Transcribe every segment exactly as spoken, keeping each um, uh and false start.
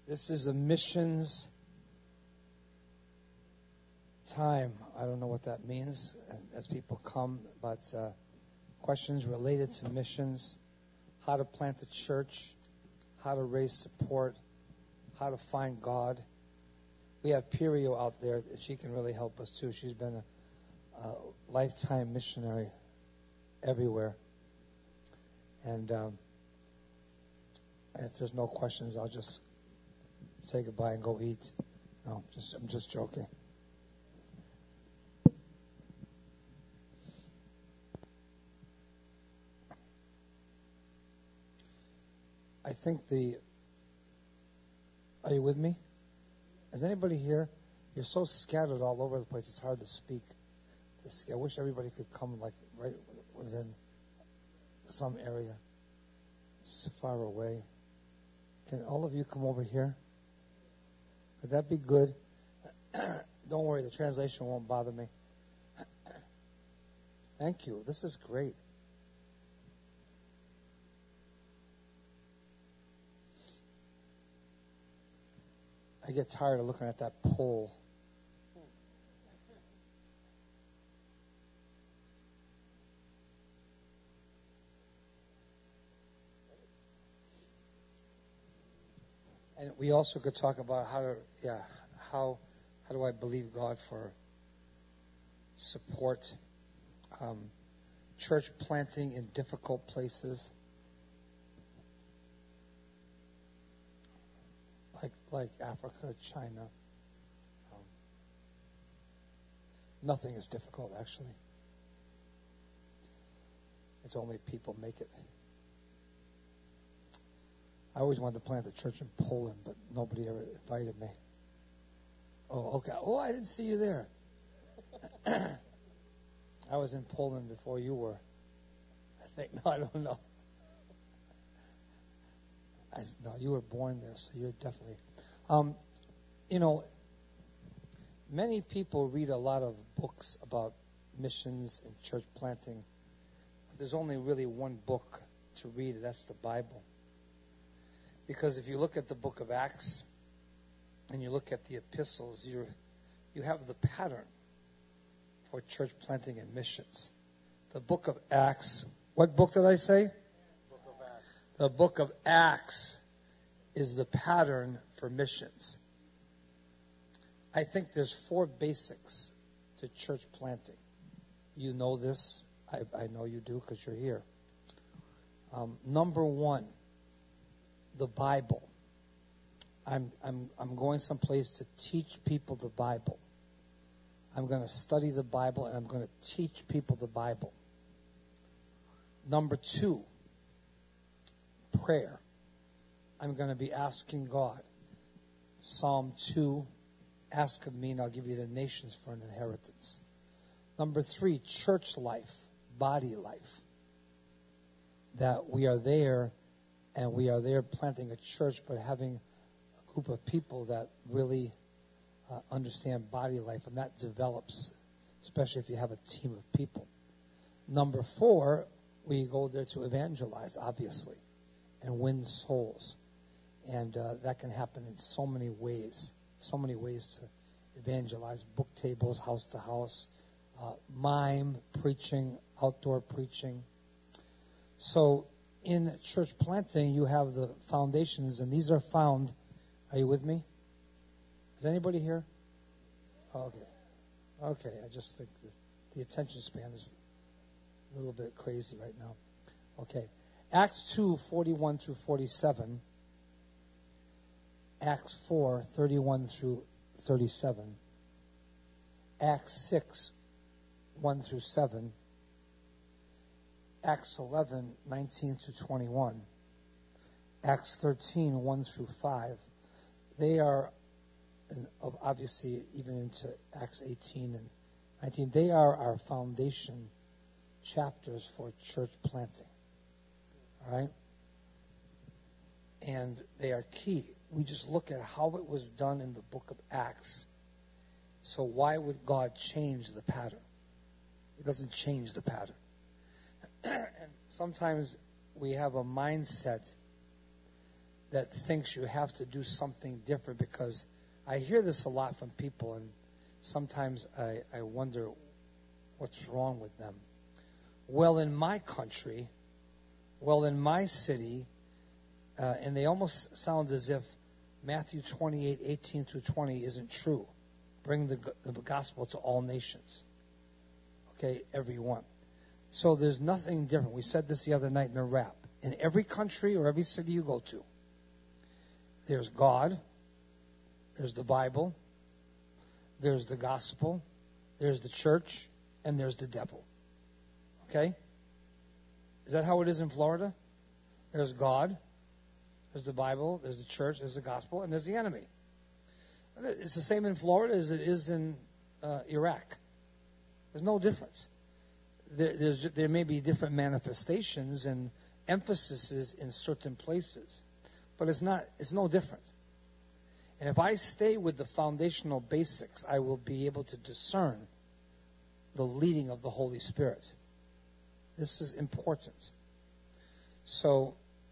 This is a missions time. I don't know what that means as people come, but uh, questions related to missions, how to plant a church, how to raise support, how to find God. We have Pirio out there. She can really help us too. She's been a, a lifetime missionary everywhere. And um, if there's no questions, I'll just say goodbye and go eat. No, just I'm just joking. I think the... Are you with me? Is anybody here? You're so scattered all over the place, it's hard to speak. I wish everybody could come like right within some area. It's far away. Can all of you come over here? Would that be good? Don't worry, the translation won't bother me. Thank you. This is great. I get tired of looking at that pole. And we also could talk about how to, yeah, how how do I believe God for support, um, church planting in difficult places, like like Africa, China. Um, nothing is difficult, actually. It's only people make it. I always wanted to plant a church in Poland, but nobody ever invited me. Oh, okay. Oh, I didn't see you there. I was in Poland before you were. I think. No, I don't know. I, no, you were born there, so you're definitely. Um, you know, many people read a lot of books about missions and church planting. There's only really one book to read, and that's the Bible. Because if you look at the book of Acts and you look at the epistles, you you have the pattern for church planting and missions. The book of Acts, what book did I say? Book of Acts. The book of Acts is the pattern for missions. I think there's four basics to church planting. You know this. I, I know you do because you're here. Um, number one, the Bible. I'm I'm I'm going someplace to teach people the Bible. I'm going to study the Bible and I'm going to teach people the Bible. Number two, prayer. I'm going to be asking God. Psalm two, ask of me and I'll give you the nations for an inheritance. Number three, church life, body life. That we are there and we are there planting a church, but having a group of people that really uh, understand body life, and that develops, especially if you have a team of people. Number four, we go there to evangelize, obviously, and win souls. And uh, that can happen in so many ways, so many ways to evangelize, book tables, house to house, uh, mime, preaching, outdoor preaching. So in church planting, you have the foundations, and these are found. Are you with me? Is anybody here? Oh, okay. Okay, I just think the, the attention span is a little bit crazy right now. Okay. Acts two, forty-one through forty-seven. Acts four, thirty-one through thirty-seven. Acts six, one through seven. Acts eleven, nineteen to twenty-one. Acts thirteen, one through five. They are, obviously, even into Acts eighteen and nineteen, they are our foundation chapters for church planting. All right? And they are key. We just look at how it was done in the book of Acts. So why would God change the pattern? He doesn't change the pattern. And sometimes we have a mindset that thinks you have to do something different, because I hear this a lot from people, and sometimes I, I wonder what's wrong with them. Well, in my country, well, in my city, uh, and they almost sound as if Matthew twenty-eight, eighteen through twenty isn't true. Bring the, the gospel to all nations. Okay, everyone. So there's nothing different. We said this the other night in a rap. In every country or every city you go to, there's God, there's the Bible, there's the gospel, there's the church, and there's the devil. Okay? Is that how it is in Florida? There's God, there's the Bible, there's the church, there's the gospel, and there's the enemy. It's the same in Florida as it is in uh, Iraq. There's no difference. There, there's, there may be different manifestations and emphases in certain places, but it's not. It's no different. And if I stay with the foundational basics, I will be able to discern the leading of the Holy Spirit. This is important. So,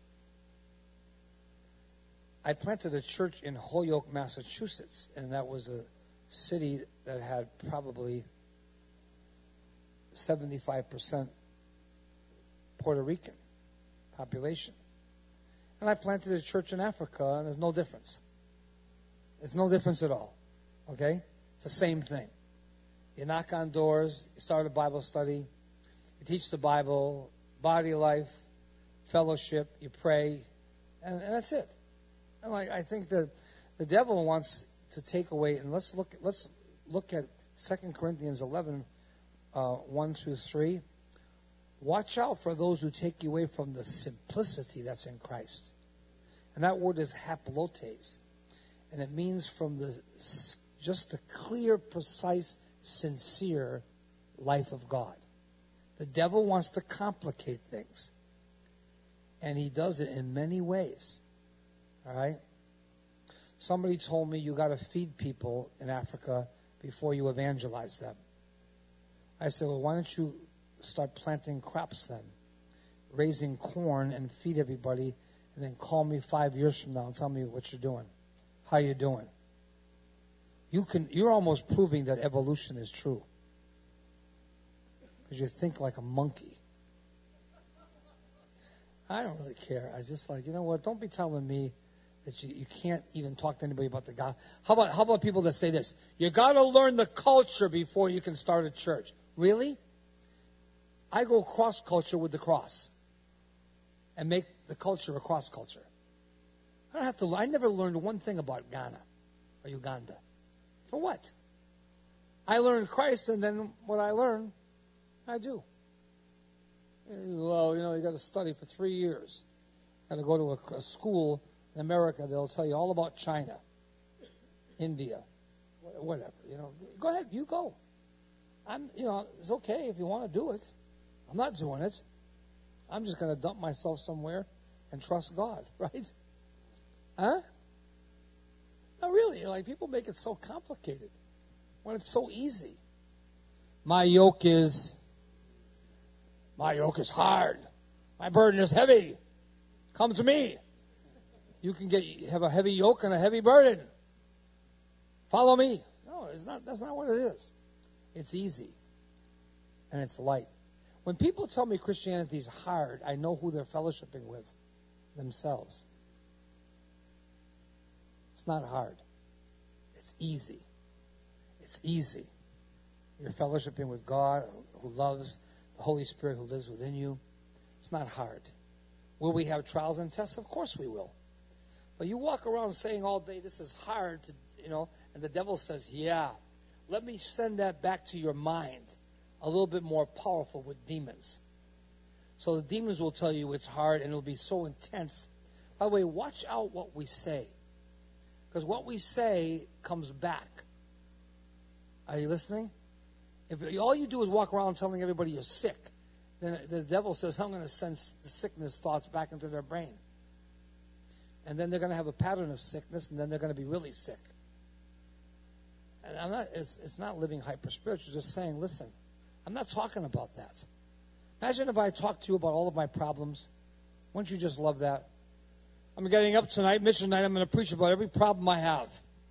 I planted a church in Holyoke, Massachusetts, and that was a city that had probably seventy-five percent Puerto Rican population. And I planted a church in Africa, and there's no difference. There's no difference at all. Okay? It's the same thing. You knock on doors, you start a Bible study, you teach the Bible, body life, fellowship, you pray, and, and that's it. And like, I think that the devil wants to take away, and let's look let's look at Second Corinthians eleven, uh, one through three. Watch out for those who take you away from the simplicity that's in Christ. And that word is haplotes. And it means from the just the clear, precise, sincere life of God. The devil wants to complicate things. And he does it in many ways. All right? Somebody told me you got to feed people in Africa before you evangelize them. I said, well, why don't you start planting crops then? Raising corn and feed everybody, and then call me five years from now and tell me what you're doing. How you doing? You can, you're almost proving that evolution is true. Because you think like a monkey. I don't really care. I just like, you know what, don't be telling me that you, you can't even talk to anybody about the God. How about how about people that say this? You got to learn the culture before you can start a church. Really? I go cross culture with the cross and make the culture a cross culture. I don't have to. I never learned one thing about Ghana or Uganda. For what? I learned Christ, and then what I learn, I do. Well, you know, you got to study for three years. Got to go to a, a school in America. They'll tell you all about China, India, whatever. You know, go ahead, you go. I'm, you know, it's okay if you want to do it. I'm not doing it. I'm just going to dump myself somewhere and trust God, right? Huh? No, really. Like, people make it so complicated when it's so easy. My yoke is, my yoke is hard. My burden is heavy. Come to me. You can get have a heavy yoke and a heavy burden. Follow me. No, it's not. That's not what it is. It's easy, and it's light. When people tell me Christianity is hard, I know who they're fellowshipping with, themselves. It's not hard. It's easy. It's easy. You're fellowshipping with God who loves, the Holy Spirit who lives within you. It's not hard. Will we have trials and tests? Of course we will. But you walk around saying all day, this is hard to, you know, and the devil says, yeah, let me send that back to your mind, a little bit more powerful with demons. So the demons will tell you it's hard and it'll be so intense. By the way, watch out what we say. Because what we say comes back. Are you listening? If all you do is walk around telling everybody you're sick, then the devil says, I'm going to send the sickness thoughts back into their brain. And then they're going to have a pattern of sickness, and then they're going to be really sick. And I'm not, it's, it's not living hyper-spiritual, just saying, listen, I'm not talking about that. Imagine if I talked to you about all of my problems. Wouldn't you just love that? I'm getting up tonight, mission night, I'm going to preach about every problem I have.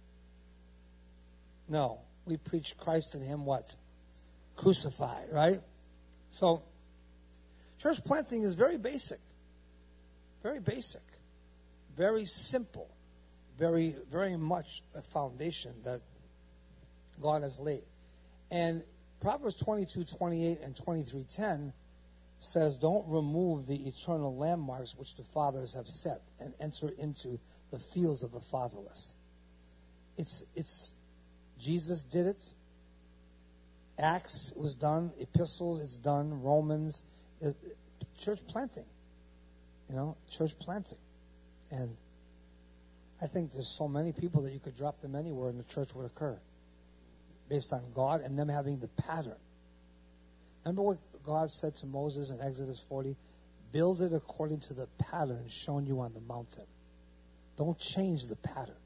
No. We preach Christ and Him what? Crucified, right? So, church planting is very basic. Very basic. Very simple. Very, very much a foundation that God has laid. And Proverbs twenty-two twenty-eight and twenty-three ten says, don't remove the eternal landmarks which the fathers have set and enter into the fields of the fatherless. It's, it's, Jesus did it. Acts was done. Epistles, it's done. Romans, it, church planting. You know, church planting. And I think there's so many people that you could drop them anywhere and the church would occur. Based on God and them having the pattern. Remember what God said to Moses in Exodus forty? Build it according to the pattern shown you on the mountain. Don't change the pattern.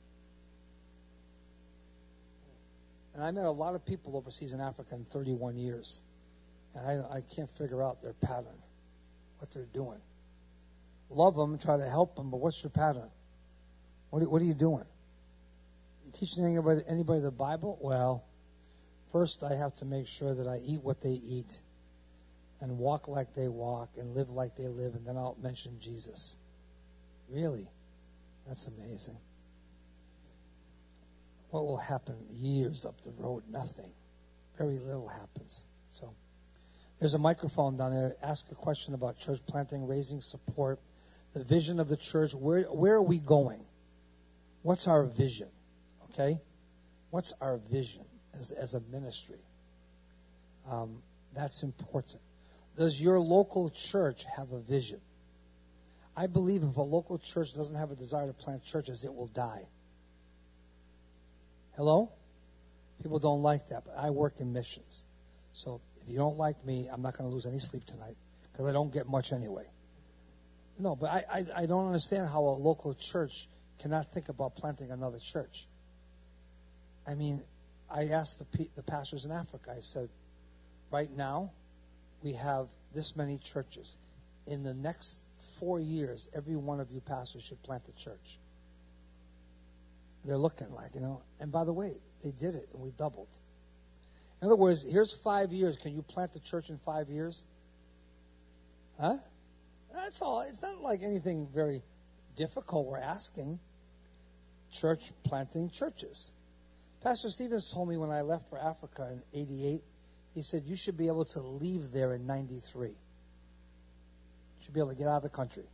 And I met a lot of people overseas in Africa in thirty-one years. And I, I can't figure out their pattern, what they're doing. Love them, try to help them, but what's your pattern? What are, what are you doing? You teaching anybody, anybody the Bible? Well, first I have to make sure that I eat what they eat and walk like they walk and live like they live, and then I'll mention Jesus. Really? That's amazing. What will happen years up the road? Nothing. Very little happens. So there's a microphone down there. Ask a question about church planting, raising support, the vision of the church. Where where are we going? What's our vision? Okay? What's our vision as, as a ministry? Um, that's important. Does your local church have a vision? I believe if a local church doesn't have a desire to plant churches, it will die. Hello? People don't like that, but I work in missions. So if you don't like me, I'm not going to lose any sleep tonight because I don't get much anyway. No, but I, I, I don't understand how a local church cannot think about planting another church. I mean, I asked the, the pastors in Africa, I said, right now, we have this many churches. In the next four years, every one of you pastors should plant a church. They're looking like, you know. And by the way, they did it, and we doubled. In other words, here's five years. Can you plant a church in five years? Huh? That's all. It's not like anything very difficult we're asking. Church planting churches. Pastor Stevens told me when I left for Africa in eighty-eight, he said, you should be able to leave there in ninety-three. You should be able to get out of the country.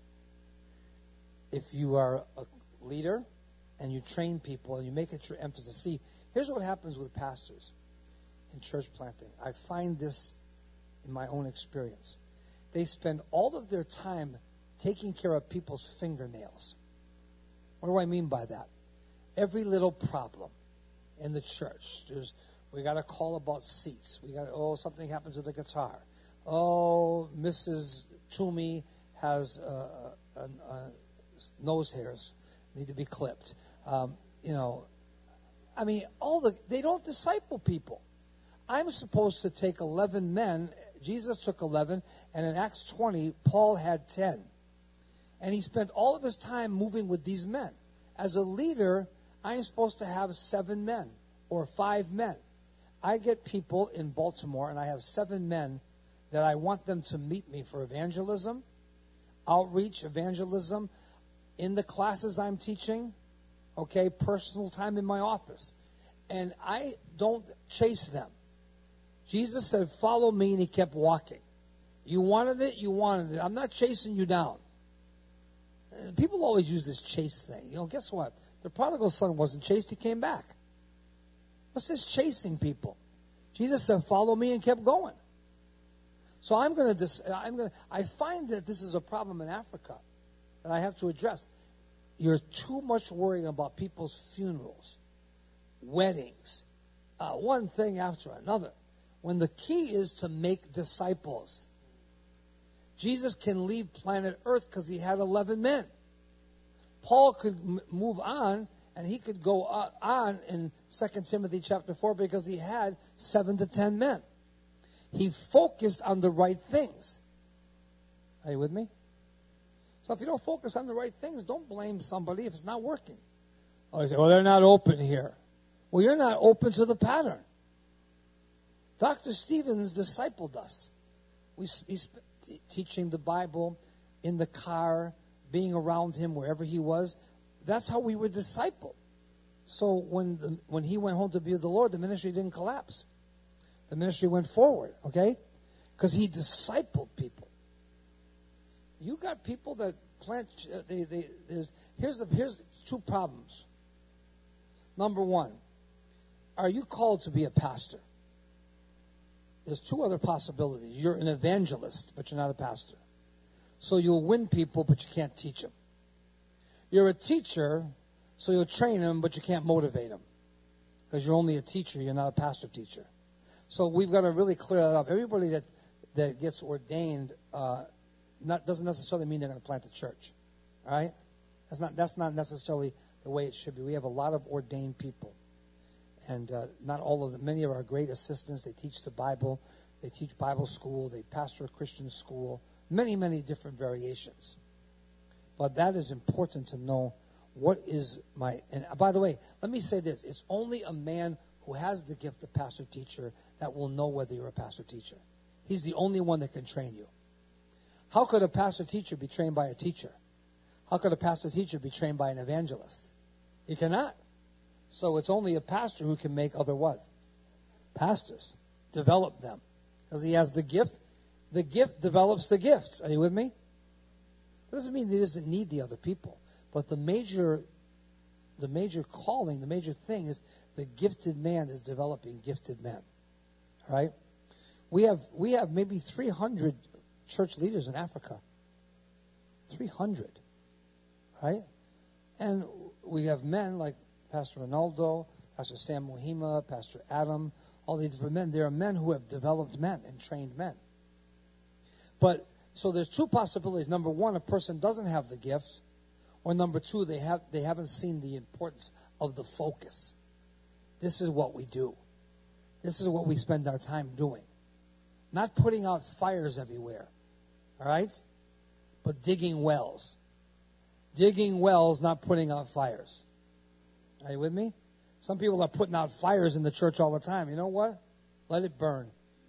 If you are a leader and you train people and you make it your emphasis. See, here's what happens with pastors in church planting. I find this in my own experience. They spend all of their time taking care of people's fingernails. What do I mean by that? Every little problem in the church. There's, we got a call about seats. We got, oh, something happens with the guitar. Oh, Missus Toomey has uh, uh, uh, nose hairs need to be clipped. Um, you know, I mean, all the they don't disciple people. I'm supposed to take eleven men. Jesus took eleven, and in Acts twenty, Paul had ten. And he spent all of his time moving with these men. As a leader, I'm supposed to have seven men or five men. I get people in Baltimore, and I have seven men that I want them to meet me for evangelism, outreach, evangelism, in the classes I'm teaching, okay, personal time in my office. And I don't chase them. Jesus said, follow me, and he kept walking. You wanted it, you wanted it. I'm not chasing you down. People always use this chase thing. You know, guess what? The prodigal son wasn't chased, he came back. What's this chasing people? Jesus said, follow me, and kept going. So I'm going to, dis- I'm going to, I find that this is a problem in Africa that I have to address. You're too much worrying about people's funerals, weddings, uh, one thing after another, when the key is to make disciples. Jesus can leave planet Earth because he had eleven men. Paul could m- move on, and he could go uh, on in Second Timothy chapter four because he had seven to ten men. He focused on the right things. Are you with me? So if you don't focus on the right things, don't blame somebody if it's not working. Oh, you say, well, they're not open here. Well, you're not open to the pattern. Doctor Stevens discipled us. We, he's teaching the Bible in the car, being around him wherever he was. That's how we were discipled. So when the, when he went home to be with the Lord, the ministry didn't collapse. The ministry went forward, okay? Because he discipled people. You got people that plant. They, they, there's, here's the here's two problems. Number one, are you called to be a pastor? There's two other possibilities. You're an evangelist, but you're not a pastor. So you'll win people, but you can't teach them. You're a teacher, so you'll train them, but you can't motivate them. Because you're only a teacher, you're not a pastor teacher. So we've got to really clear that up. Everybody that, that gets ordained uh, not, doesn't necessarily mean they're going to plant a church. All right? That's not, that's not necessarily the way it should be. We have a lot of ordained people. And uh, not all of them. Many of our great assistants, they teach the Bible. They teach Bible school. They pastor a Christian school. Many, many different variations. But that is important to know what is my... And by the way, let me say this. It's only a man who has the gift of pastor-teacher that will know whether you're a pastor-teacher. He's the only one that can train you. How could a pastor-teacher be trained by a teacher? How could a pastor-teacher be trained by an evangelist? He cannot. So it's only a pastor who can make other what? Pastors. Develop them. Because he has the gift. The gift develops the gift. Are you with me? It doesn't mean he doesn't need the other people. But the major, the major calling, the major thing is the gifted man is developing gifted men. All right? We have, we have maybe three hundred church leaders in Africa. three hundred. Right? And we have men like Pastor Ronaldo, Pastor Sam Mohima, Pastor Adam, all these different men. There are men who have developed men and trained men. But, so there's two possibilities. Number one, a person doesn't have the gifts. Or number two, they have they haven't seen the importance of the focus. This is what we do. This is what we spend our time doing. Not putting out fires everywhere. All right? But digging wells. Digging wells, not putting out fires. Are you with me? Some people are putting out fires in the church all the time. You know what? Let it burn.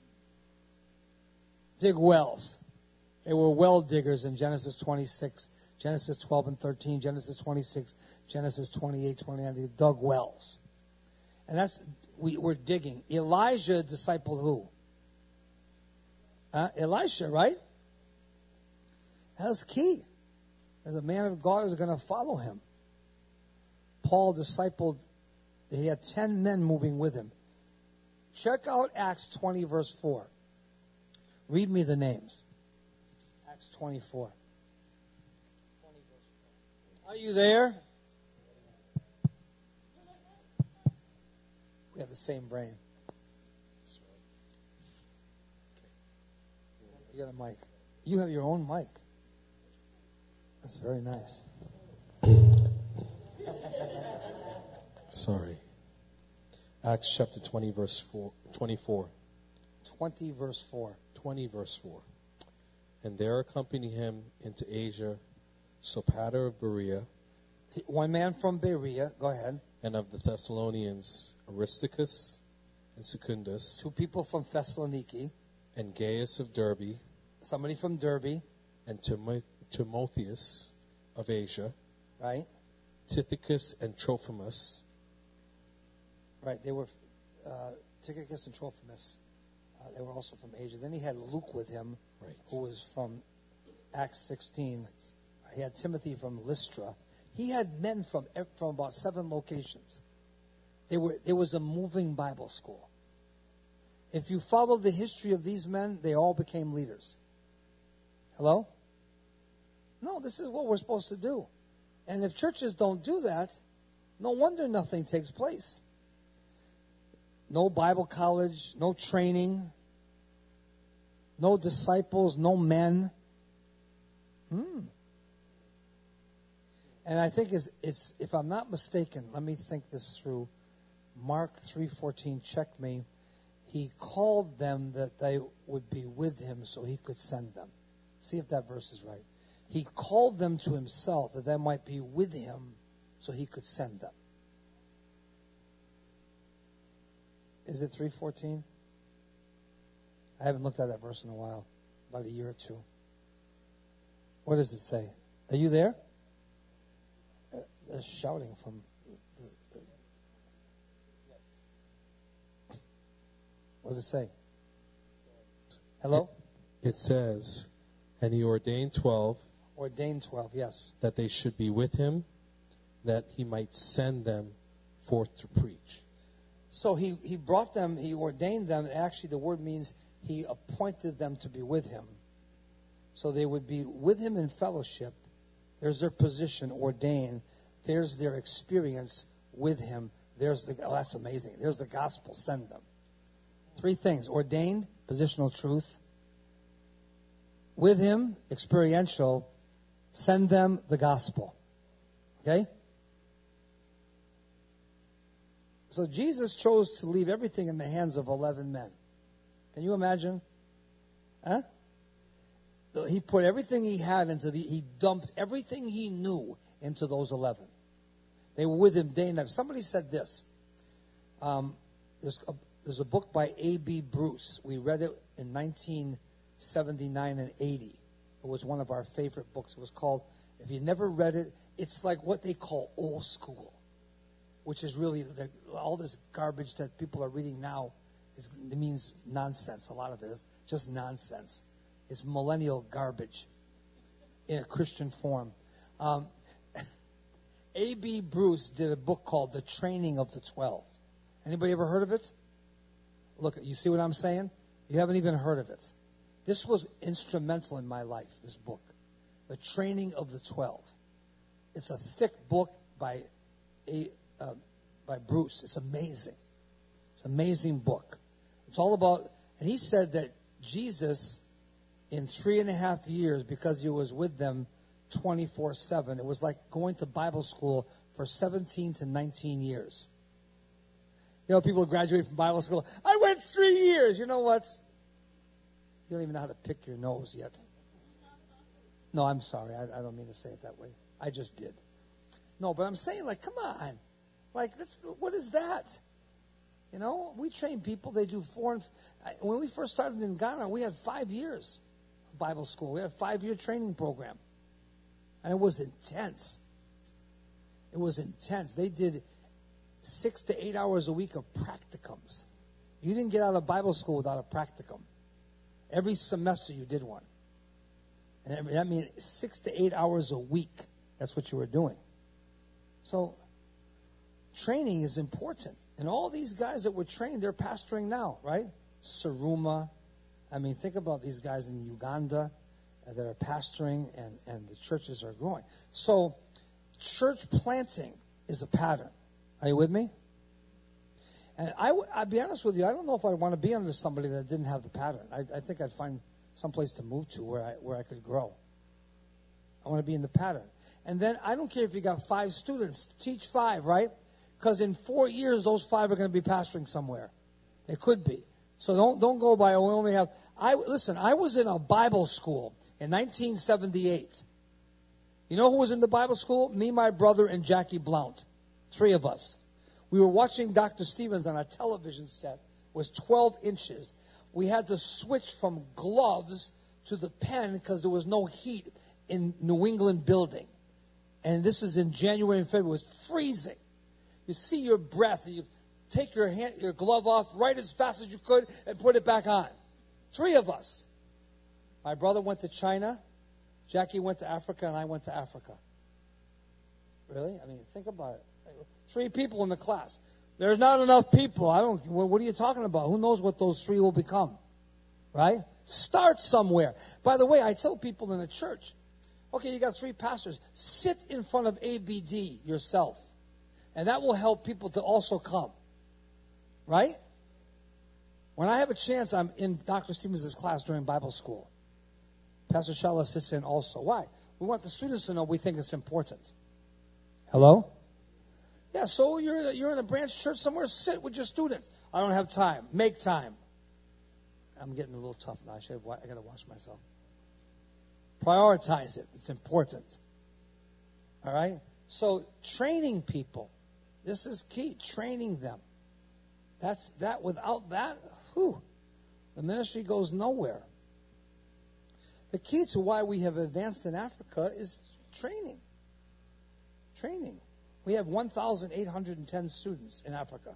Dig wells. They were well diggers in Genesis twenty-six, Genesis twelve and thirteen, Genesis twenty-six, Genesis twenty-eight, twenty-nine. They dug wells. And that's, we, we're digging. Elijah discipled who? Uh, Elisha, right? That's key. As a man of God is going to follow him. Paul discipled, he had ten men moving with him. Check out Acts twenty, verse four. Read me the names. Acts twenty-four. Are you there? We have the same brain. You got a mic. You have your own mic. That's very nice. Sorry. Acts chapter twenty, verse four, twenty-four. twenty, verse four. twenty, verse four. And there accompanied him into Asia Sopater of Berea. One man from Berea. Go ahead. And of the Thessalonians Aristarchus and Secundus. Two people from Thessaloniki. And Gaius of Derbe. Somebody from Derbe. And Timo- Timotheus of Asia. Right. Tychicus and Trophimus. Right. They were uh, Tychicus and Trophimus. Uh, they were also from Asia. Then he had Luke with him, right, who was from Acts sixteen. He had Timothy from Lystra. He had men from from about seven locations. They were there was a moving Bible school. If you follow the history of these men, they all became leaders. Hello? No, this is what we're supposed to do. And if churches don't do that, no wonder nothing takes place. No Bible college, no training, no disciples, no men. Hmm. And I think it's, it's, if I'm not mistaken, let me think this through. Mark three fourteen, check me. He called them that they would be with him so he could send them. See if that verse is right. He called them to himself that they might be with him so he could send them. Is it three fourteen? I haven't looked at that verse in a while, about a year or two. What does it say? Are you there? Uh, there's shouting from... The, the, what does it say? Hello? It, it says, and he ordained twelve. Ordained twelve, yes. That they should be with him, that he might send them forth to preach. So he, he brought them, he ordained them. Actually, the word means he appointed them to be with him. So they would be with him in fellowship. There's their position, ordained. There's their experience with him. There's the, oh, that's amazing. There's the gospel, send them. Three things: ordained, positional truth. With him, experiential. Send them the gospel. Okay? So Jesus chose to leave everything in the hands of eleven men. Can you imagine? Huh? He put everything he had into the, he dumped everything he knew into those eleven. They were with him day and night. Somebody said this. Um, there's, a, there's a book by A B Bruce. We read it in nineteen seventy-nine and eighty. It was one of our favorite books. It was called, if you never read it, it's like what they call old school, which is really the, all this garbage that people are reading now. Is, it means nonsense. A lot of it is just nonsense. It's millennial garbage in a Christian form. Um, A B Bruce did a book called The Training of the Twelve. Anybody ever heard of it? Look, you see what I'm saying? You haven't even heard of it. This was instrumental in my life, this book. The Training of the Twelve. It's a thick book by a, uh, by Bruce. It's amazing. It's an amazing book. It's all about, and he said that Jesus, in three and a half years, because he was with them twenty-four seven, it was like going to Bible school for seventeen to nineteen years. You know, people graduate from Bible school. I went three years. You know what? You don't even know how to pick your nose yet. No, I'm sorry. I, I don't mean to say it that way. I just did. No, but I'm saying, like, come on. Like, that's, what is that? You know, we train people. They do four and... When we first started in Ghana, we had five years of Bible school. We had a five-year training program. And it was intense. It was intense. They did six to eight hours a week of practicums. You didn't get out of Bible school without a practicum. Every semester you did one. And that means six to eight hours a week. That's what you were doing. So training is important. And all these guys that were trained, they're pastoring now, right? Saruma. I mean, think about these guys in Uganda uh, that are pastoring, and, and the churches are growing. So church planting is a pattern. Are you with me? And I, I'll be honest with you, I don't know if I'd want to be under somebody that didn't have the pattern. I, I think I'd find some place to move to where I, where I could grow. I want to be in the pattern. And then I don't care if you got five students. Teach five, right? Because in four years, those five are going to be pastoring somewhere. It could be. So don't don't go by, oh, we only have... I Listen, I was in a Bible school in nineteen seventy-eight. You know who was in the Bible school? Me, my brother, and Jackie Blount. Three of us. We were watching Doctor Stevens on a television set. It was twelve inches. We had to switch from gloves to the pen because there was no heat in New England building. And this is in January and February. It was freezing. You see your breath, and you take your hand, your glove off right as fast as you could and put it back on. Three of us. My brother went to China, Jackie went to Africa, and I went to Africa. Really? I mean, think about it. Three people in the class. There's not enough people. I don't. What are you talking about? Who knows what those three will become? Right? Start somewhere. By the way, I tell people in the church, okay, you got three pastors. Sit in front of A B D yourself. And that will help people to also come. Right? When I have a chance, I'm in Doctor Stevens' class during Bible school. Pastor Shala sits in also. Why? We want the students to know we think it's important. Hello? Yeah, so you're you're in a branch church somewhere. Sit with your students. I don't have time. Make time. I'm getting a little tough now. I should. I got to watch myself. Prioritize it. It's important. All right? So training people. This is key. Training them. That's that. Without that, whew, the ministry goes nowhere. The key to why we have advanced in Africa is training. Training. We have one thousand eight hundred ten students in Africa.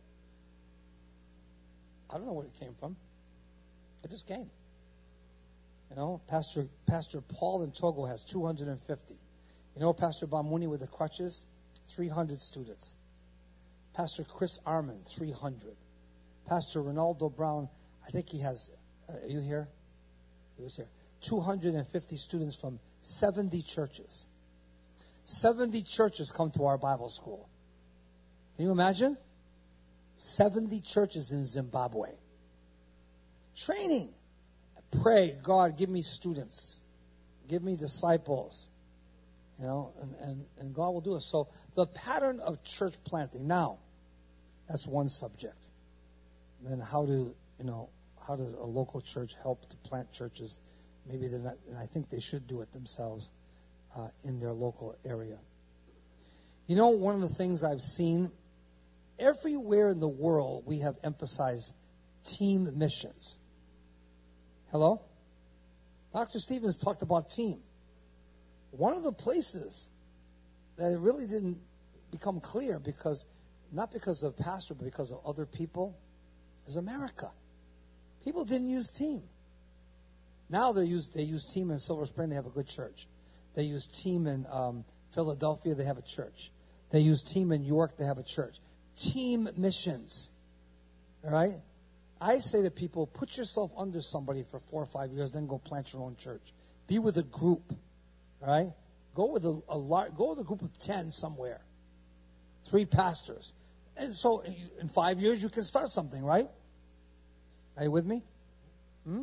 I don't know where it came from. It just came. You know, Pastor Pastor Paul in Togo has two hundred fifty. You know, Pastor Bamuni with the crutches, three hundred students. Pastor Chris Armin, three hundred. Pastor Ronaldo Brown, I think he has, uh, are you here? He was here. two hundred fifty students from seventy churches. seventy churches come to our Bible school. Can you imagine? seventy churches in Zimbabwe. Training. Pray, God, give me students. Give me disciples. You know, and, and, and God will do it. So the pattern of church planting. Now, that's one subject. And then how do, you know, how does a local church help to plant churches? Maybe they're not, and I think they should do it themselves uh, in their local area. You know, one of the things I've seen, everywhere in the world we have emphasized team missions. Hello? Doctor Stevens talked about team. One of the places that it really didn't become clear, because not because of pastor, but because of other people, is America. People didn't use team. Now they use they use team in Silver Spring. They have a good church. They use team in um, Philadelphia. They have a church. They use team in York. They have a church. Team missions. All right? I say to people, put yourself under somebody for four or five years, then go plant your own church. Be with a group. All right? Go with a, a large, go with a group of ten somewhere. Three pastors. And so in five years you can start something, right? Are you with me? Hmm?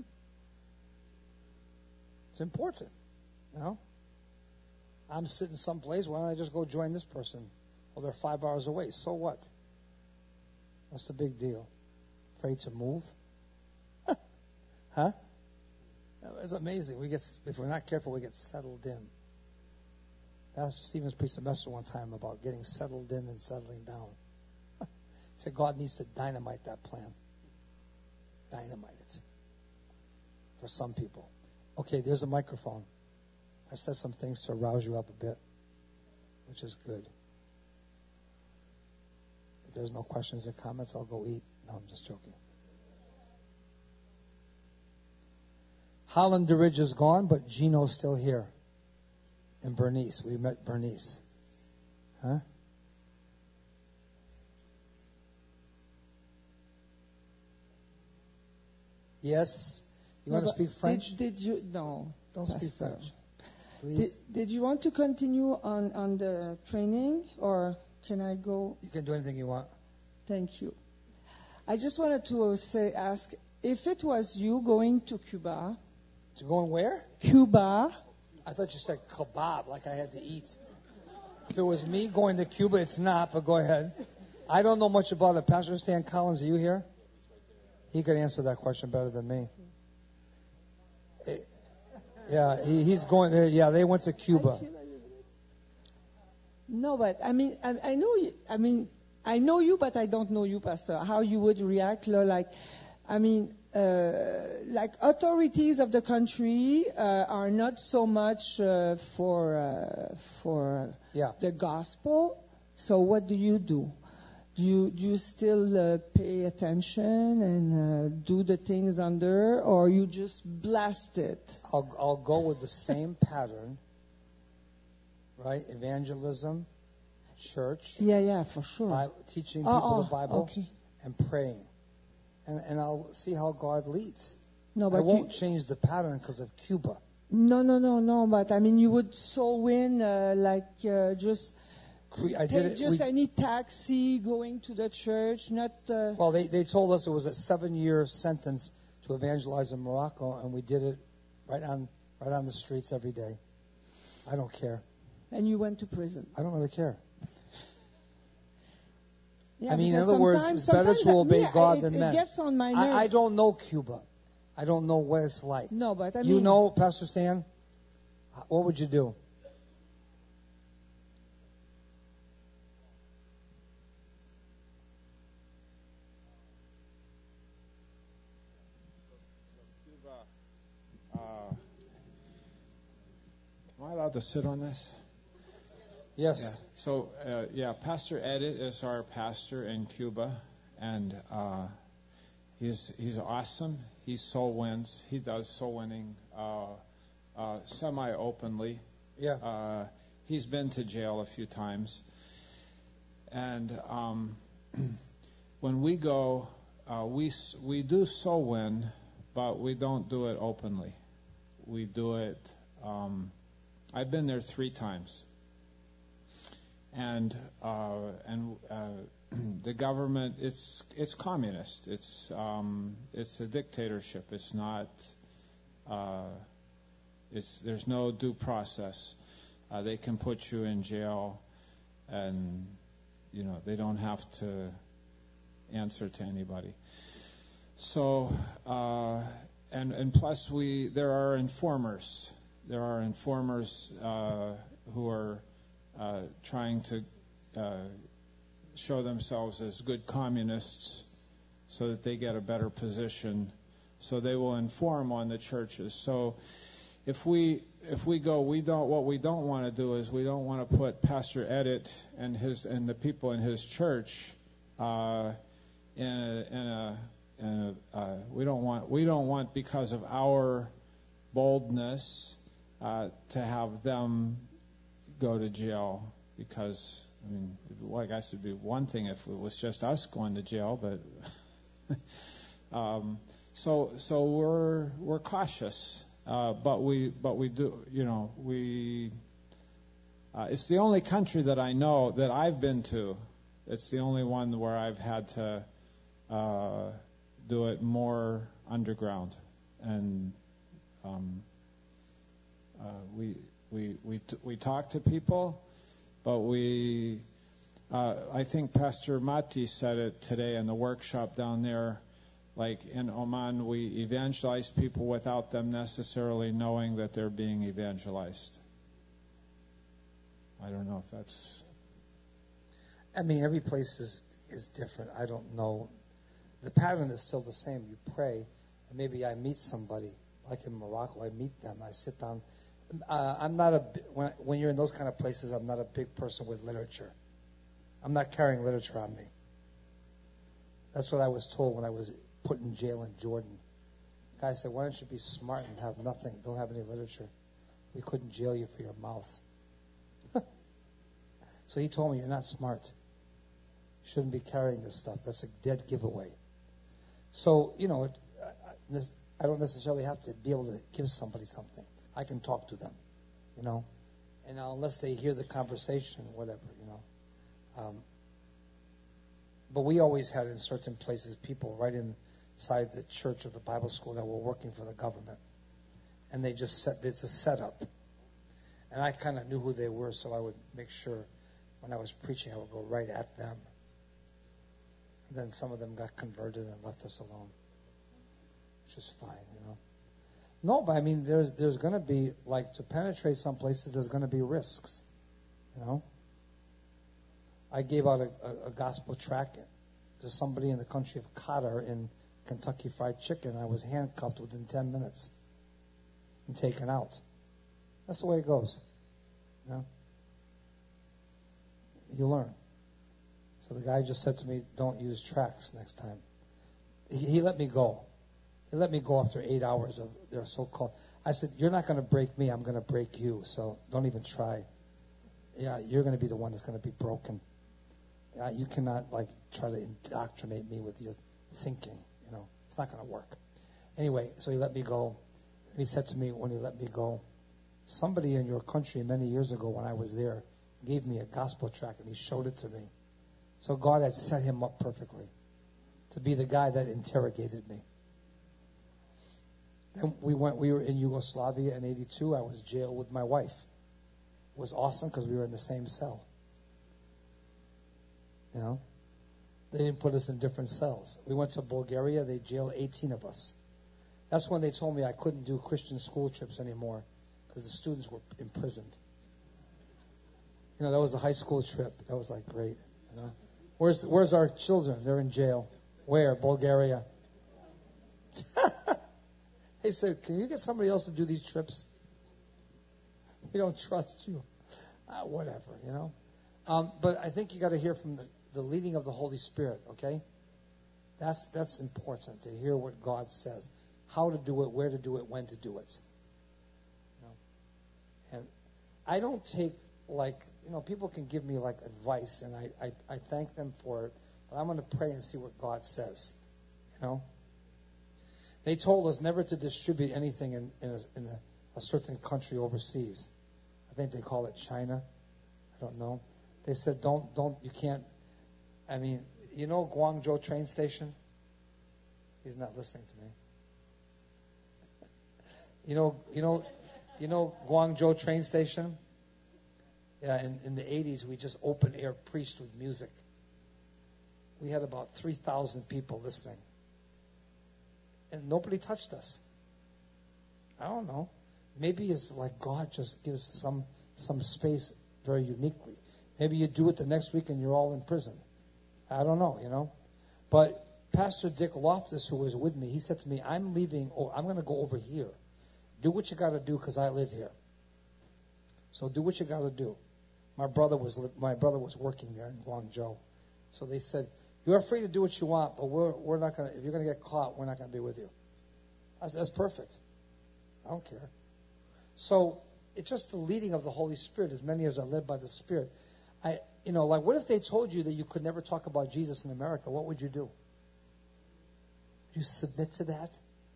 It's important. You know? I'm sitting someplace, why don't I just go join this person? Well, they're five hours away. So what? What's the big deal? Afraid to move? Huh? It's amazing. We get, if we're not careful, we get settled in. Pastor Stevens preached a message one time about getting settled in and settling down. He said God needs to dynamite that plan. Dynamite it. For some people. Okay, there's a microphone. I said some things to arouse you up a bit, which is good. If there's no questions or comments, I'll go eat. No, I'm just joking. Holland Ridge is gone, but Gino's still here. And Bernice. We met Bernice. Huh? Yes? You No, want to but speak French? Did, did you? No. Don't Pastor. speak French. Did, Please. did you want to continue on, on the training, or can I go? You can do anything you want. Thank you. I just wanted to say, ask, if it was you going to Cuba, To going where? Cuba, I thought you said kebab, like I had to eat. If it was me going to Cuba, it's not, but go ahead. I don't know much about it. Pastor Stan Collins, are you here? He could answer that question better than me. Eh, Yeah, he, he's going there. Yeah, they went to Cuba. No, but I mean, I, I know. You, I mean, I know you, but I don't know you, Pastor. How you would react, like, I mean, uh, like authorities of the country uh, are not so much uh, for uh, for Yeah. the gospel. So what do you do? Do you do you still uh, pay attention and uh, do the things under, or you just blast it? I'll, I'll go with the same pattern, right? Evangelism, church, Yeah, yeah, for sure. Bible, teaching Oh, people oh, the Bible, okay. and praying. And, and I'll see how God leads. No, I but won't you, change the pattern because of Cuba. no, no, no, no. But I mean, you would sow in uh, like uh, just Cre- I did take it. just we- any taxi going to the church, not. Uh, Well, they, they told us it was a seven-year sentence to evangelize in Morocco, and we did it right on right on the streets every day. I don't care. and you went to prison. I don't really care. Yeah, I mean, in because other words, sometimes- it's better sometimes to that- obey me, God it, than it men. gets on my nerves. I, I don't know Cuba. I don't know what it's like. No, but I mean, You know, Pastor Stan, What would you do? Uh, am I allowed to sit on this? Yes. Yeah. So, uh, yeah, Pastor Edit is our pastor in Cuba, and uh, he's he's awesome. He soul wins. He does soul winning uh, uh, semi-openly. Yeah. Uh, he's been to jail a few times, and um, when we go, uh, we we do soul win, but we don't do it openly. We do it. Um, I've been there three times. And uh, and uh, the government, it's it's communist. It's um, it's a dictatorship. It's not. Uh, it's there's no due process. Uh, they can put you in jail, and you know they don't have to answer to anybody. So uh, and and plus we there are informers. There are informers uh, who are. Uh, trying to uh, show themselves as good communists so that they get a better position. So they will inform on the churches. So if we if we go, we don't. What we don't want to do is we don't want to put Pastor Edit and his and the people in his church uh, in a, in a, in a uh, we don't want we don't want because of our boldness uh, to have them go to jail, because I mean, well, I guess it'd be one thing if it was just us going to jail, but um, so so we're we're cautious, uh, but we but we do you know we uh, it's the only country that I know that I've been to. It's the only one where I've had to uh, do it more underground, and um, uh, we. We we we talk to people, but we, uh, I think Pastor Mati said it today in the workshop down there, like in Oman, we evangelize people without them necessarily knowing that they're being evangelized. I don't know if that's... I mean, every place is, is different. I don't know. The pattern is still the same. You pray, and maybe I meet somebody, like in Morocco, I meet them, I sit down. Uh, I'm not a when, when you're in those kind of places. I'm not a big person with literature. I'm not carrying literature on me. That's what I was told when I was put in jail in Jordan. The guy said, "Why don't you be smart and have nothing? Don't have any literature. We couldn't jail you for your mouth." So he told me, "You're not smart. You shouldn't be carrying this stuff. That's a dead giveaway." So you know, it, I, I don't necessarily have to be able to give somebody something. I can talk to them, you know, and unless they hear the conversation, whatever, you know. Um, but we always had in certain places people right inside the church or the Bible school that were working for the government, and they just set it's a setup, and I kind of knew who they were, so I would make sure when I was preaching I would go right at them. And then some of them got converted and left us alone, which is fine, you know. No, but I mean, there's there's going to be, like, to penetrate some places, there's going to be risks, you know. I gave out a, a, a gospel tract to somebody in the country of Qatar in Kentucky Fried Chicken. I was handcuffed within ten minutes and taken out. That's the way it goes, you know. You learn. So the guy just said to me, "Don't use tracts next time." He, he let me go. They let me go after eight hours of their so-called. I said, "You're not going to break me. I'm going to break you. So don't even try. Yeah, you're going to be the one that's going to be broken. Yeah, you cannot like try to indoctrinate me with your thinking. You know, it's not going to work." Anyway, so he let me go. And he said to me when he let me go, "Somebody in your country many years ago when I was there gave me a gospel tract and he showed it to me." So God had set him up perfectly to be the guy that interrogated me. Then we went. We were in Yugoslavia in eighty-two. I was jailed with my wife. It was awesome because we were in the same cell. You know, they didn't put us in different cells. We went to Bulgaria. They jailed eighteen of us. That's when they told me I couldn't do Christian school trips anymore because the students were imprisoned. You know, that was a high school trip. That was like great. You know, where's where's our children? They're in jail. Where? Bulgaria. They said, "Can you get somebody else to do these trips? We don't trust you." Uh, whatever, you know. Um, but I think you got to hear from the, the leading of the Holy Spirit. Okay, that's that's important to hear what God says, how to do it, where to do it, when to do it. You know? And I don't take like you know people can give me like advice, and I I, I thank them for it. But I'm going to pray and see what God says. You know. They told us never to distribute anything in, in, a, in a, a certain country overseas. I think they call it China. I don't know. They said don't, don't, you can't, I mean, you know Guangzhou train station? He's not listening to me. You know, you know, you know Guangzhou train station? Yeah, in, in the eighties, we just open air preached with music. We had about three thousand people listening. And nobody touched us. I don't know. Maybe it's like God just gives some some space very uniquely. Maybe you do it the next week and you're all in prison. I don't know, you know. But Pastor Dick Loftus, who was with me, he said to me, I'm leaving, oh, I'm going to go over here. Do what you got to do because I live here. So do what you got to do. My brother was my brother was working there in Guangzhou. So they said, you're free to do what you want, but we're we're not going to, if you're going to get caught, we're not going to be with you. I said, that's perfect. I don't care. So it's just the leading of the Holy Spirit, as many as are led by the Spirit. I, you know, like what if they told you that you could never talk about Jesus in America? What would you do? Would you submit to that?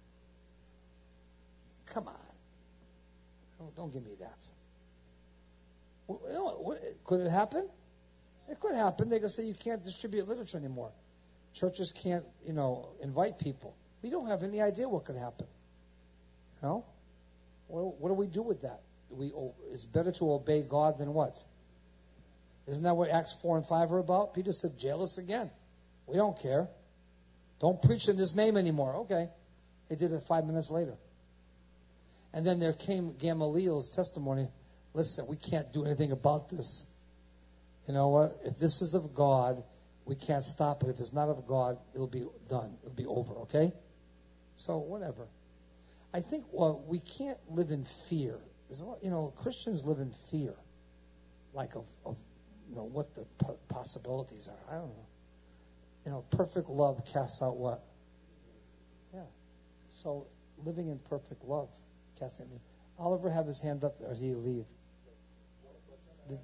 Come on. Don't, don't give me that. Well, you know, what, could it happen? It could happen. They could say you can't distribute literature anymore. Churches can't, you know, invite people. We don't have any idea what could happen. You know? What, what do we do with that? We, it's better to obey God than what? Isn't that what Acts four and five are about? Peter said, jail us again. We don't care. Don't preach in this name anymore. Okay. They did it five minutes later. And then there came Gamaliel's testimony. Listen, we can't do anything about this. You know what? If this is of God, we can't stop it. If it's not of God, it'll be done. It'll be over, okay? So, whatever. I think, well, we can't live in fear. There's a lot, you know, Christians live in fear, like of, of you know, what the po- possibilities are. I don't know. You know, perfect love casts out what? Yeah. So, living in perfect love casts out. Oliver have his hand up, or did he leave? Did,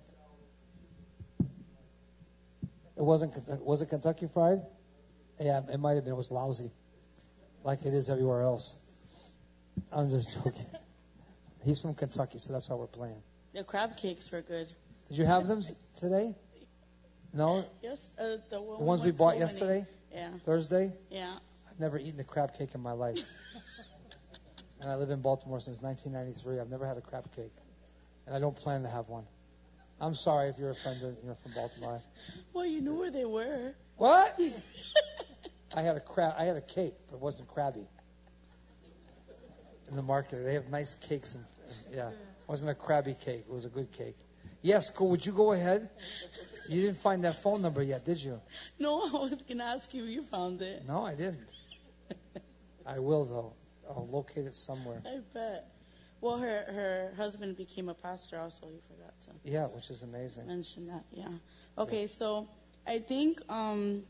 It wasn't. Was it Kentucky Fried? Yeah, it might have been. It was lousy, like it is everywhere else. I'm just joking. He's from Kentucky, so that's why we're playing. The crab cakes were good. Did you have them today? No. Yes, uh, the, one the ones we bought so yesterday. Yeah. Thursday. Yeah. I've never eaten a crab cake in my life, and I live in Baltimore since nineteen ninety-three. I've never had a crab cake, and I don't plan to have one. I'm sorry if you're offended. You're from Baltimore. Well, you knew where they were. What? I had a crab. I had a cake, but it wasn't crabby. In the market, they have nice cakes, and, and yeah, it wasn't a crabby cake. It was a good cake. Yes, go. Would you go ahead? You didn't find that phone number yet, did you? No, I was gonna ask you if you found it. No, I didn't. I will though. I'll locate it somewhere. I bet. Well, her her husband became a pastor also. You forgot to. Yeah, which is amazing. Mention that. Yeah. Okay, yeah. So I think um,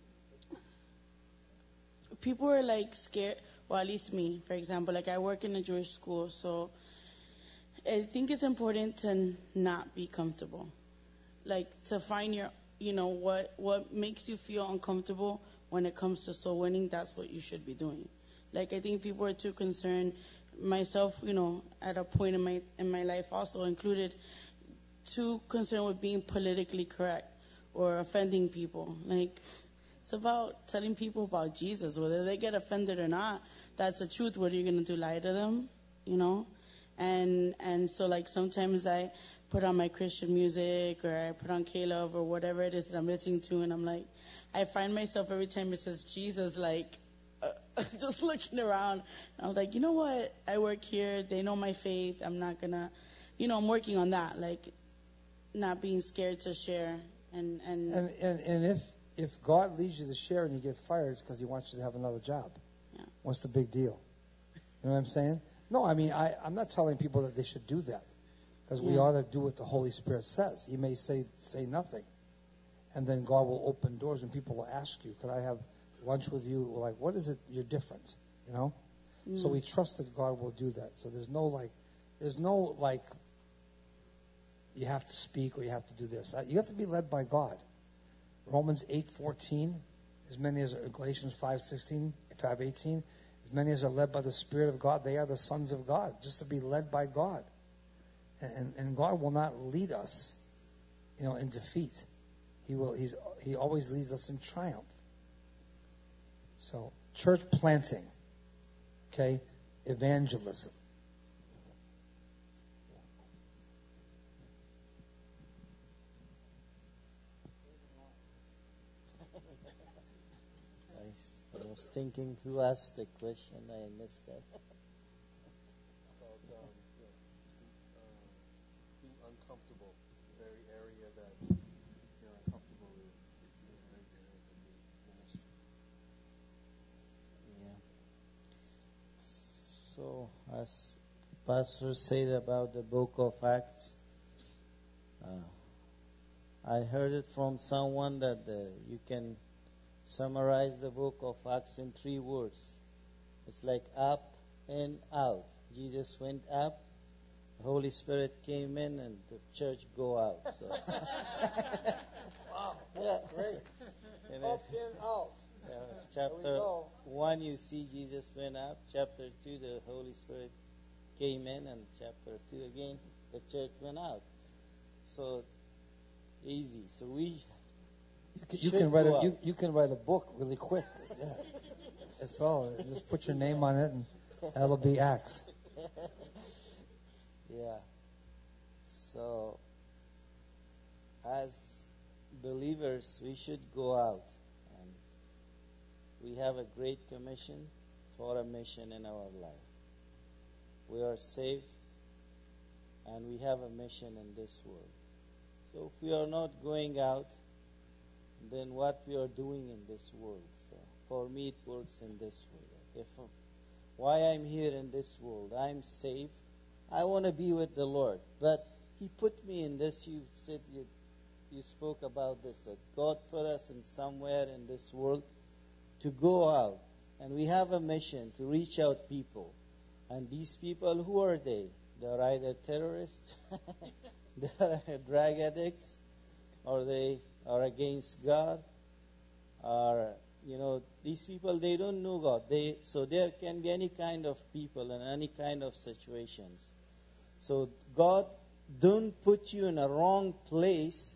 people are like scared. Well, at least me, for example. Like I work in a Jewish school, so I think it's important to not be comfortable. Like to find your, you know, what what makes you feel uncomfortable when it comes to soul winning. That's what you should be doing. Like I think people are too concerned. Myself, you know, at a point in my in my life also included, too concerned with being politically correct or offending people. Like, it's about telling people about Jesus, whether they get offended or not. That's the truth. What are you gonna do? Lie to them, you know? And and so like sometimes I put on my Christian music or I put on K-Love or whatever it is that I'm listening to, and I'm like, I find myself every time it says Jesus, like. Uh, just looking around. And I was like, you know what? I work here. They know my faith. I'm not gonna, you know, I'm working on that, like not being scared to share. And and And and, and if if God leads you to share and you get fired, it's because He wants you to have another job. Yeah. What's the big deal? You know what I'm saying? No, I mean I I'm not telling people that they should do that, because we Yeah. ought to do what the Holy Spirit says. He may say say nothing, and then God will open doors, and people will ask you, "Could I have lunch with you?" We're like, what is it? You're different, you know. Mm. So we trust that God will do that. So there's no like, there's no like, you have to speak or you have to do this. Uh, You have to be led by God. Romans eight fourteen, as many as Galatians five sixteen, five eighteen, as many as are led by the Spirit of God, they are the sons of God. Just to be led by God, and and God will not lead us, you know, in defeat. He will. He's he always leads us in triumph. So, church planting, okay, evangelism. I, I was thinking who asked the question. I missed that. About um, you know, uh, being uncomfortable, the very area that you're uncomfortable with is the very area of the ministry. Yeah. So, as Pastor said about the book of Acts, uh, I heard it from someone that uh, you can summarize the book of Acts in three words. It's like up and out. Jesus went up, the Holy Spirit came in, and the church go out. So. Wow, Yeah. great. And Up if- and out. yeah, There we chapter go. one, you see Jesus went up. Chapter two, the Holy Spirit came in, and chapter two again, the church went out. So easy. So we You can, you should can write go a you, out. you can write a book really quick. Yeah. That's all. Just put your name on it, and that'll be Acts. Yeah. So, as believers, we should go out. And we have a great commission for a mission in our life. We are saved, and we have a mission in this world. So, if we are not going out, then what we are doing in this world. So, for me, it works in this way. Like if why I'm here in this world, I'm saved. I want to be with the Lord. But He put me in this. You said you, you spoke about this, that God put us in somewhere in this world to go out. And we have a mission to reach out people. And these people, who are they? They're either terrorists, they're drug addicts, or they are against God, or you know, these people, they don't know God. They so there can be any kind of people and any kind of situations. So God don't put you in a wrong place.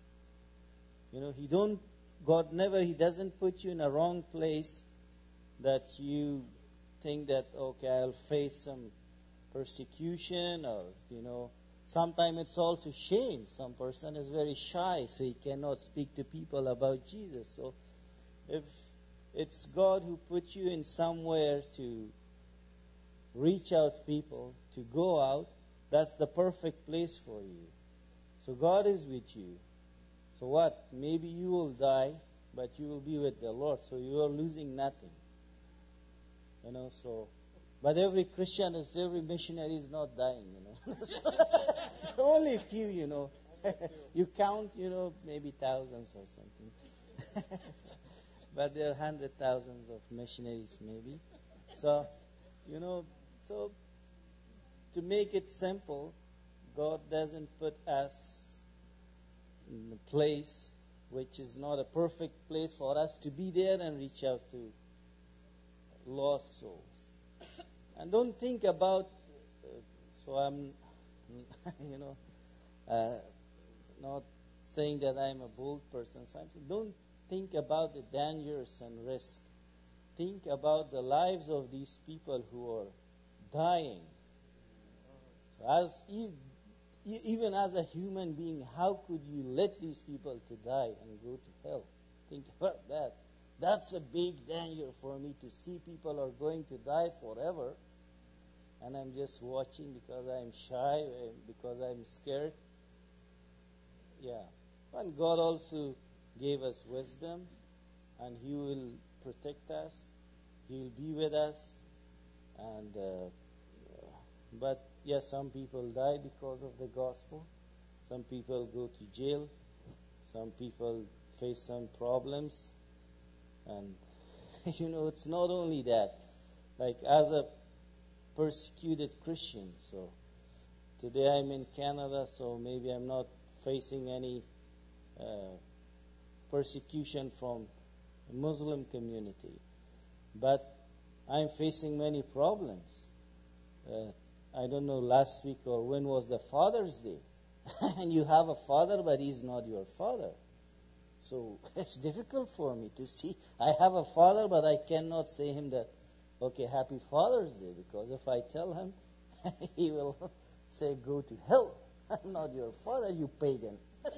You know, He don't. God never. He doesn't put you in a wrong place that you think that okay, I'll face some persecution, or you know. Sometimes it's also shame. Some person is very shy, so he cannot speak to people about Jesus. So if it's God who put you in somewhere to reach out people, to go out, that's the perfect place for you. So God is with you. So what? Maybe you will die, but you will be with the Lord. So you are losing nothing. You know, so... But every Christian is, every missionary is not dying, you know. Only few, you know. You count, you know, maybe thousands or something. But there are hundred thousands of missionaries, maybe. So, you know, so to make it simple, God doesn't put us in a place which is not a perfect place for us to be there and reach out to lost souls. And don't think about, uh, so I'm, you know, uh, not saying that I'm a bold person. So I'm saying, don't think about the dangers and risk. Think about the lives of these people who are dying. So as e- e- even as a human being, how could you let these people to die and go to hell? Think about that. That's a big danger for me to see people are going to die forever. And I'm just watching because I'm shy, because I'm scared. Yeah. And God also gave us wisdom, and He will protect us. He will be with us. And uh, but yes, some people die because of the gospel. Some people go to jail. Some people face some problems. And you know, it's not only that. Like as a persecuted Christian, so today I'm in Canada, so maybe I'm not facing any uh, persecution from the Muslim community, but I'm facing many problems. Uh, I don't know, last week or when was the Father's Day, and you have a father, but he's not your father. So it's difficult for me to see. I have a father, but I cannot say him that, okay, happy Father's Day, because if I tell him, he will say, go to hell. I'm not your father, you pagan.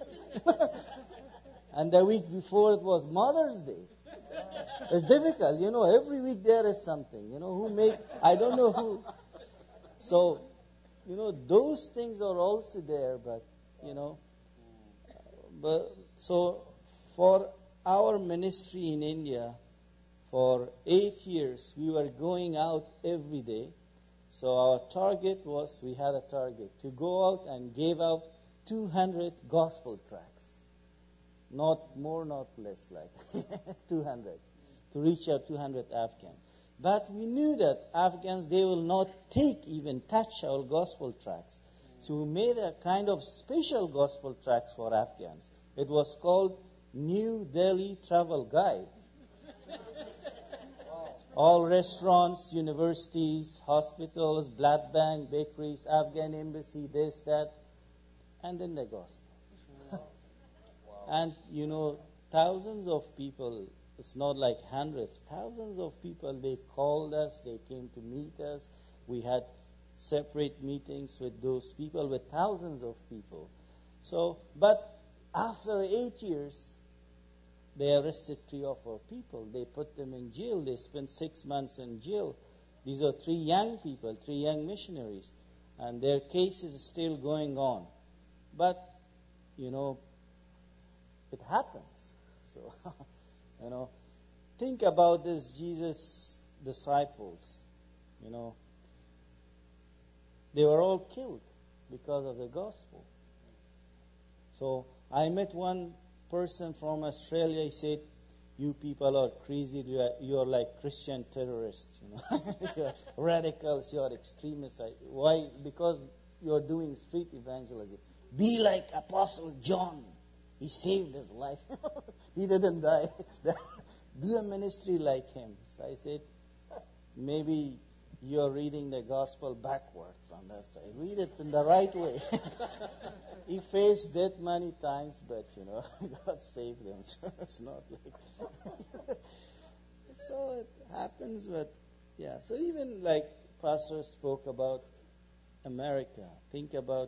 And the week before it was Mother's Day. It's difficult, you know, every week there is something, you know, who made, I don't know who. So, you know, those things are also there, but, you know, but so for our ministry in India, for eight years, we were going out every day. So our target was, we had a target, to go out and give out two hundred gospel tracts. Not more, not less, like two hundred. To reach out two hundred Afghans. But we knew that Afghans, they will not take, even touch our gospel tracts. So we made a kind of special gospel tracts for Afghans. It was called New Delhi Travel Guide. All restaurants, universities, hospitals, blood bank, bakeries, Afghan embassy, this, that, and then the gospel. And, you know, thousands of people, it's not like hundreds, thousands of people, they called us, they came to meet us. We had separate meetings with those people, with thousands of people. So, but after eight years, they arrested three or four people. They put them in jail. They spent six months in jail. These are three young people, three young missionaries. And their case is still going on. But, you know, it happens. So, you know, think about this, Jesus' disciples. You know, they were all killed because of the gospel. So, I met one person from Australia. He said, you people are crazy, you are, you are like Christian terrorists, you know. You are radicals, you are extremists. Why? Because you are doing street evangelism. Be like Apostle John. He saved his life. He didn't die. Do a ministry like him. So I said, maybe you're reading the gospel backward from that side. Read it in the right way. He faced death many times, but, you know, God saved him. So it's not like... So it happens, but, yeah. So even like Pastor spoke about America, think about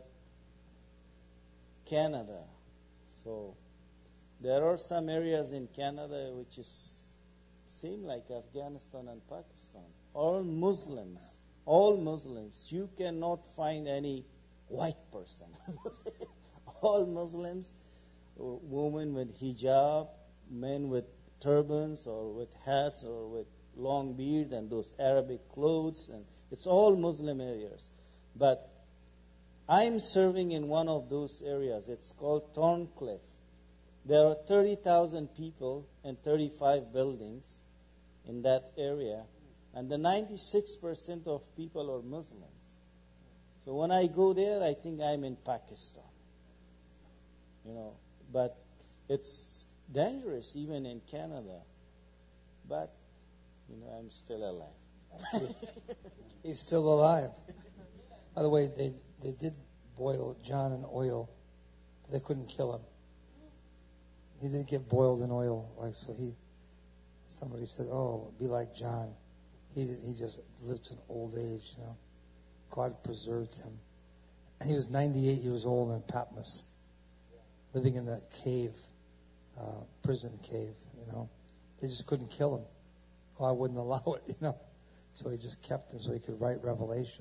Canada. So there are some areas in Canada which is same like Afghanistan and Pakistan. All Muslims, all Muslims. You cannot find any white person. All Muslims, women with hijab, men with turbans or with hats or with long beard and those Arabic clothes, and it's all Muslim areas. But I'm serving in one of those areas. It's called Thorncliffe. There are thirty thousand people and thirty-five buildings in that area, and the ninety-six percent of people are Muslims. So when I go there, I think I'm in Pakistan. You know, but it's dangerous even in Canada. But, you know, I'm still alive. He's still alive. By the way, they, they did boil John in oil, but they couldn't kill him. He didn't get boiled in oil. Like so he, somebody said, oh, be like John. He he just lived to an old age, you know. God preserved him. And he was ninety-eight years old in Patmos, living in that cave, uh, prison cave, you know. They just couldn't kill him. God wouldn't allow it, you know. So he just kept him so he could write Revelation.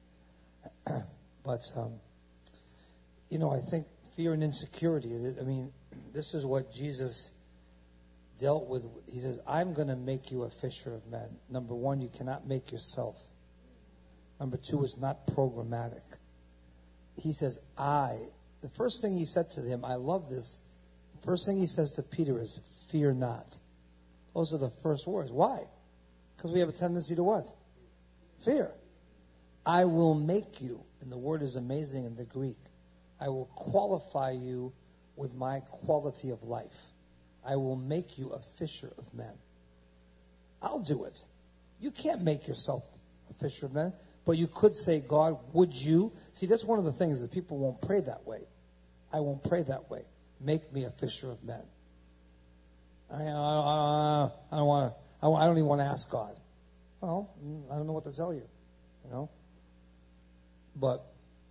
But, um, you know, I think fear and insecurity, I mean, this is what Jesus dealt with. He says, I'm going to make you a fisher of men. Number one, you cannot make yourself. Number two, it's not programmatic. He says, I. The first thing he said to him, I love this. The first thing he says to Peter is, fear not. Those are the first words. Why? Because we have a tendency to what? Fear. I will make you, and the word is amazing in the Greek, I will qualify you with my quality of life. I will make you a fisher of men. I'll do it. You can't make yourself a fisher of men, but you could say, God, would you? See, that's one of the things that people won't pray that way. I won't pray that way. Make me a fisher of men. I, I, I don't want to. I don't even want to ask God. Well, I don't know what to tell you, you know. But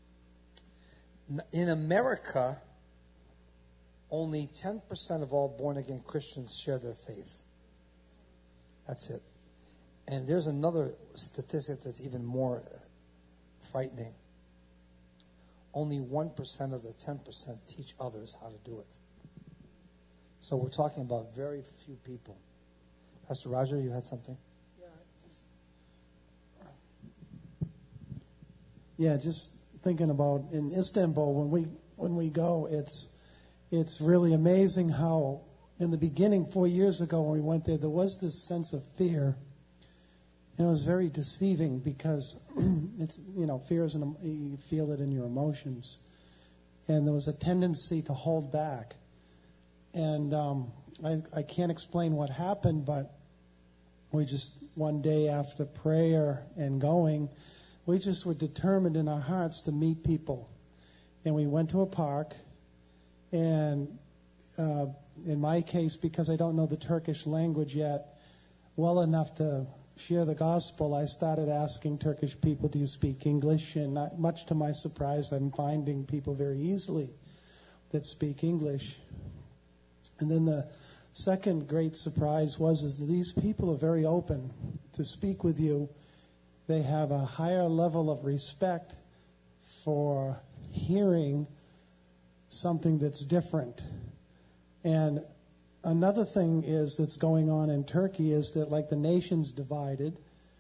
in America, only ten percent of all born-again Christians share their faith. That's it. And there's another statistic that's even more frightening. Only one percent of the ten percent teach others how to do it. So we're talking about very few people. Pastor Roger, you had something? Yeah, just, yeah, just thinking about in Istanbul when we when we go, it's it's really amazing how in the beginning four years ago when we went there, there was this sense of fear, and it was very deceiving because it's you know fear is an, you feel it in your emotions, and there was a tendency to hold back, and um, I, I can't explain what happened, but we just, one day after prayer and going, we just were determined in our hearts to meet people. And we went to a park, and uh, in my case, because I don't know the Turkish language yet well enough to share the gospel, I started asking Turkish people, do you speak English? And not, much to my surprise, I'm finding people very easily that speak English. And then the second great surprise was is that these people are very open to speak with you. They have a higher level of respect for hearing something that's different. And another thing is that's going on in Turkey is that like the nation's divided.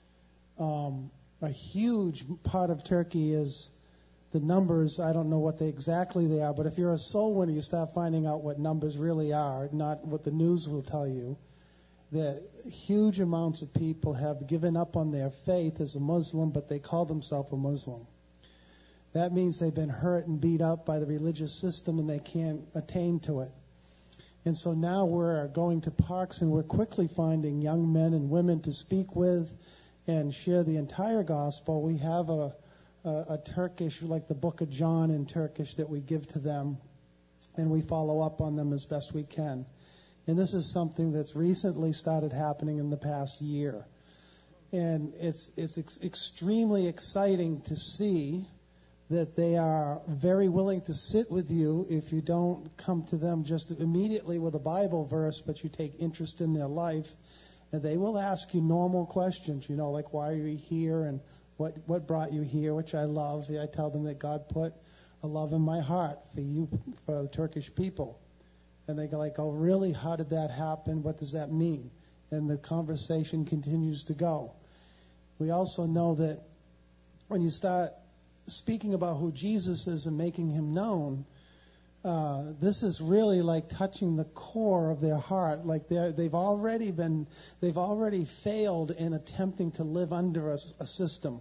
Um, a huge part of Turkey is the numbers, I don't know what they exactly they are, but if you're a soul winner, you start finding out what numbers really are, not what the news will tell you. That huge amounts of people have given up on their faith as a Muslim, but they call themselves a Muslim. That means they've been hurt and beat up by the religious system and they can't attain to it. And so now we're going to parks and we're quickly finding young men and women to speak with and share the entire gospel. We have a A, a Turkish, like the Book of John in Turkish that we give to them, and we follow up on them as best we can. And this is something that's recently started happening in the past year. And it's it's ex- extremely exciting to see that they are very willing to sit with you if you don't come to them just immediately with a Bible verse, but you take interest in their life. And they will ask you normal questions, you know, like why are you here and What what brought you here, which I love. I tell them that God put a love in my heart for you, for the Turkish people. And they go like, oh, really? How did that happen? What does that mean? And the conversation continues to go. We also know that when you start speaking about who Jesus is and making him known, uh, this is really like touching the core of their heart. Like they they've already been, they've already failed in attempting to live under a, a system.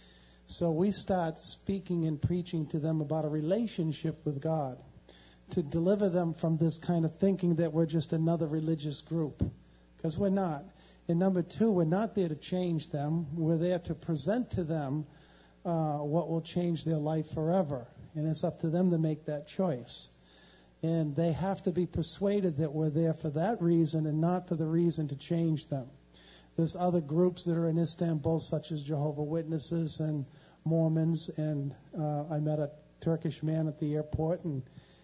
So we start speaking and preaching to them about a relationship with God, to deliver them from this kind of thinking that we're just another religious group, because we're not. And number two, we're not there to change them. We're there to present to them uh, what will change their life forever. And it's up to them to make that choice. And they have to be persuaded that we're there for that reason and not for the reason to change them. There's other groups that are in Istanbul, such as Jehovah's Witnesses and Mormons. And uh, I met a Turkish man at the airport, and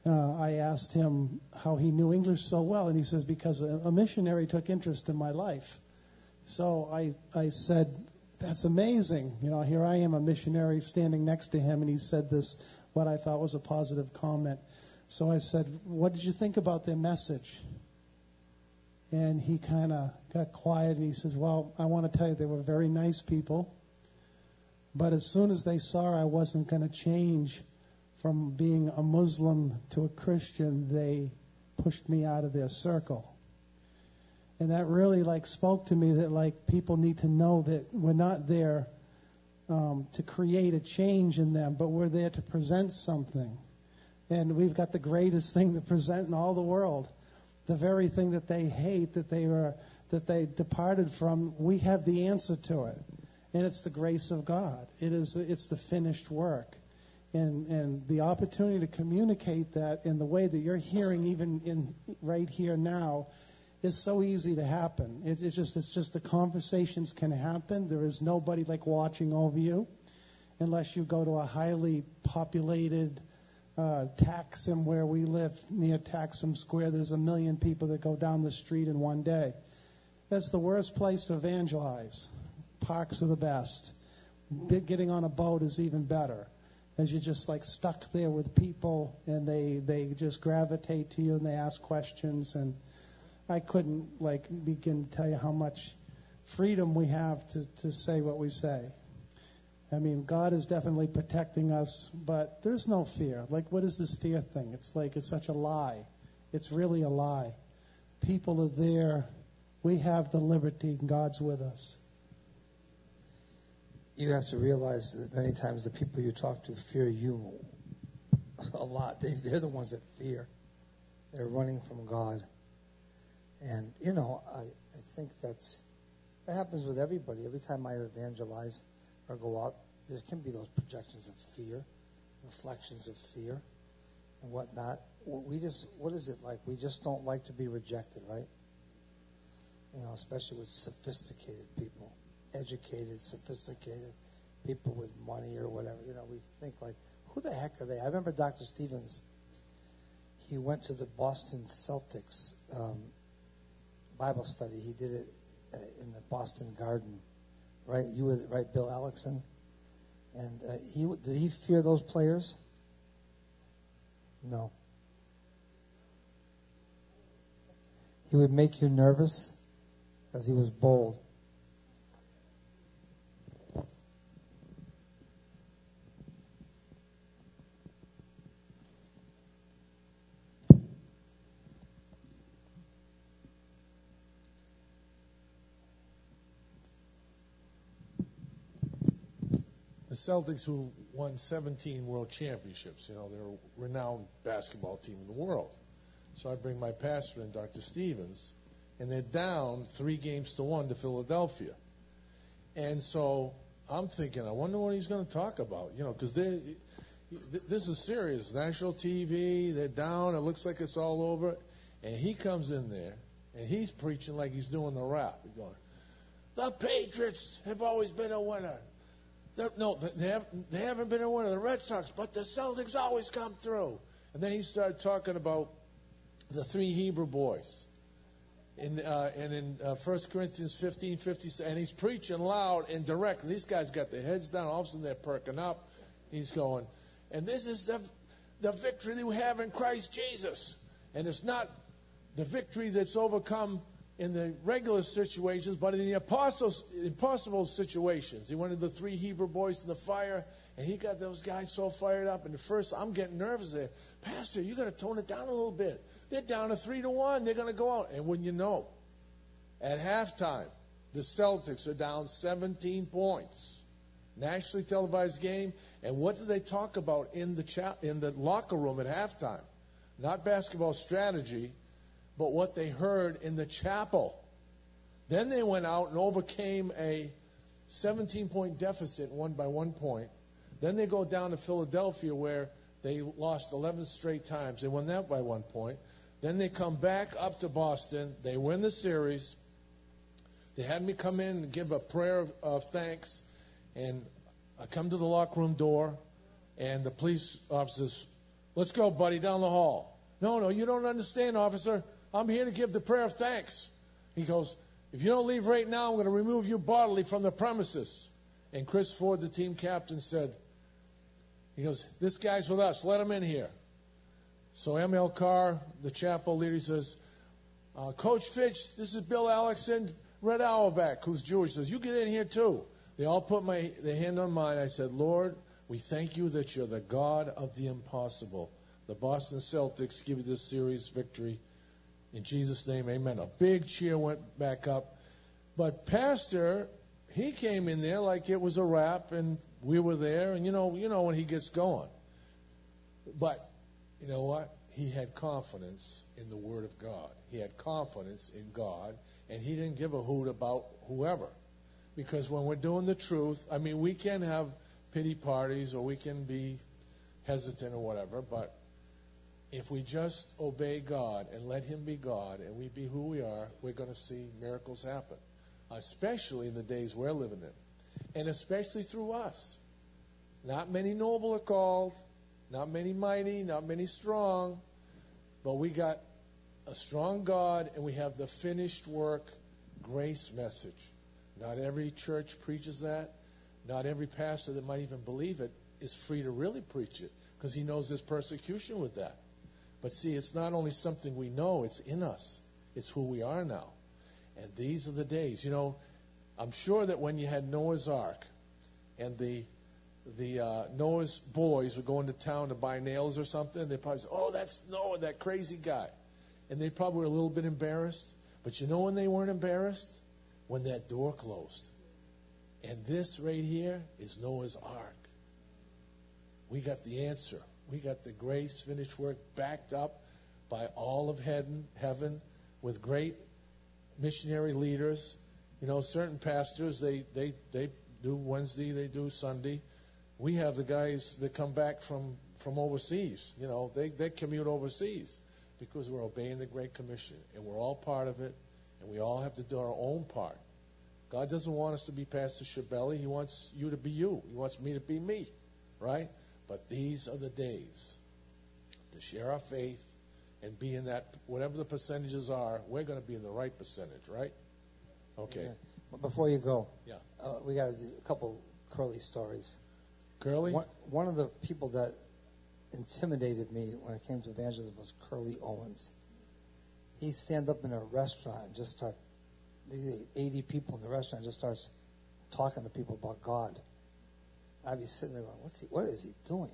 uh, I asked him how he knew English so well, and he says, because a, a missionary took interest in my life. So I, I said, that's amazing. You know, here I am, a missionary standing next to him, and he said this, what I thought was a positive comment. So I said, what did you think about their message? And he kind of got quiet, and he says, well, I want to tell you, they were very nice people. But as soon as they saw I wasn't going to change from being a Muslim to a Christian, they pushed me out of their circle. And that really, like, spoke to me that, like, people need to know that we're not there um, to create a change in them, but we're there to present something. And we've got the greatest thing to present in all the world. The very thing that they hate, that they were, that they departed from, we have the answer to it. And it's the grace of God. It is, it's the finished work. And, and the opportunity to communicate that in the way that you're hearing, even in right here now, is so easy to happen. It, it's just, it's just the conversations can happen. There is nobody like watching over you, unless you go to a highly populated uh, Taxim where we live near Taxim Square. There's a million people that go down the street in one day. That's the worst place to evangelize. Parks are the best. Getting on a boat is even better, as you're just like stuck there with people, and they, they just gravitate to you and they ask questions. And I couldn't like begin to tell you how much freedom we have to, to say what we say. I mean, God is definitely protecting us, but there's no fear. Like, what is this fear thing? It's like it's such a lie. It's really a lie. People are there. We have the liberty, and God's with us. You have to realize that many times the people you talk to fear you a lot. They, they're the ones that fear. They're running from God. And, you know, I, I think that's, that happens with everybody. Every time I evangelize or go out, there can be those projections of fear, reflections of fear and whatnot. We just, what is it like? We just don't like to be rejected, right? You know, especially with sophisticated people. Educated, sophisticated people with money or whatever. You know, we think like, who the heck are they? I remember Doctor Stevens. He went to the Boston Celtics um, Bible study. He did it uh, in the Boston Garden, right? You were right, Bill Alexson. And uh, he did he fear those players? No. He would make you nervous because he was bold. The Celtics, who won seventeen world championships, you know, they're a renowned basketball team in the world. So I bring my pastor in, Doctor Stevens, and they're down three games to one to Philadelphia. And so I'm thinking, I wonder what he's going to talk about, you know, because they this is serious. National T V, they're down. It looks like it's all over. And he comes in there, and he's preaching like he's doing the rap. He's going, the Patriots have always been a winner. They're, no, they haven't, they haven't been a winner, the Red Sox, but the Celtics always come through. And then he started talking about the three Hebrew boys. In, uh, and in uh, First Corinthians fifteen fifty, and he's preaching loud and direct. These guys got their heads down. All of a sudden, they're perking up. He's going, and this is the, the victory that we have in Christ Jesus. And it's not the victory that's overcome in the regular situations, but in the apostles, impossible situations. He wanted the three Hebrew boys in the fire, and he got those guys so fired up. And at first, I'm getting nervous there. Pastor, you got to tone it down a little bit. They're down to three to one. They're going to go out. And when you know, at halftime, the Celtics are down seventeen points. Nationally televised game. And what do they talk about in the cha- in the locker room at halftime? Not basketball strategy, but what they heard in the chapel. Then they went out and overcame a seventeen-point deficit, won by one point. Then they go down to Philadelphia, where they lost eleven straight times. They won that by one point. Then they come back up to Boston. They win the series. They had me come in and give a prayer of, of thanks. And I come to the locker room door, and the police officers Let's go, buddy, down the hall. No, no, you don't understand, officer. I'm here to give the prayer of thanks. He goes, if you don't leave right now, I'm going to remove you bodily from the premises. And Chris Ford, the team captain, said, he goes, this guy's with us. Let him in here. So M L Carr, the chapel leader, says, uh, Coach Fitch, this is Bill Alexson, Red Auerbach, who's Jewish, says, you get in here too. They all put my their hand on mine. I said, Lord, we thank you that you're the God of the impossible. The Boston Celtics give you this series victory. In Jesus' name, amen. A big cheer went back up. But Pastor, he came in there like it was a wrap, and we were there, and you know, you know when he gets going. But you know what? He had confidence in the Word of God. He had confidence in God, and he didn't give a hoot about whoever. Because when we're doing the truth, I mean, we can have pity parties or we can be hesitant or whatever, but if we just obey God and let Him be God and we be who we are, we're going to see miracles happen, especially in the days we're living in, and especially through us. Not many noble are called, not many mighty, not many strong, but we got a strong God and we have the finished work grace message. Not every church preaches that. Not every pastor that might even believe it is free to really preach it because he knows there's persecution with that. But see, it's not only something we know, it's in us. It's who we are now. And these are the days. You know, I'm sure that when you had Noah's Ark and the the uh, Noah's boys were going to town to buy nails or something, they probably said, oh, that's Noah, that crazy guy. And they probably were a little bit embarrassed. But you know when they weren't embarrassed? When that door closed. And this right here is Noah's Ark. We got the answer. We got the grace, finished work, backed up by all of heaven, heaven with great missionary leaders. You know, certain pastors, they, they, they do Wednesday, they do Sunday. We have the guys that come back from, from overseas. You know, they, they commute overseas because we're obeying the Great Commission. And we're all part of it. And we all have to do our own part. God doesn't want us to be Pastor Shabelli. He wants you to be you. He wants me to be me, right? But these are the days to share our faith and be in that, whatever the percentages are, we're going to be in the right percentage, right? Okay. Yeah. But before you go, yeah, uh, we got to do a couple Curly stories. Curly? One, one of the people that intimidated me when it came to evangelism was Curly Owens. He'd stand up in a restaurant and just start, eighty people in the restaurant, just starts talking to people about God. I'd be sitting there going, What's he, what is he doing?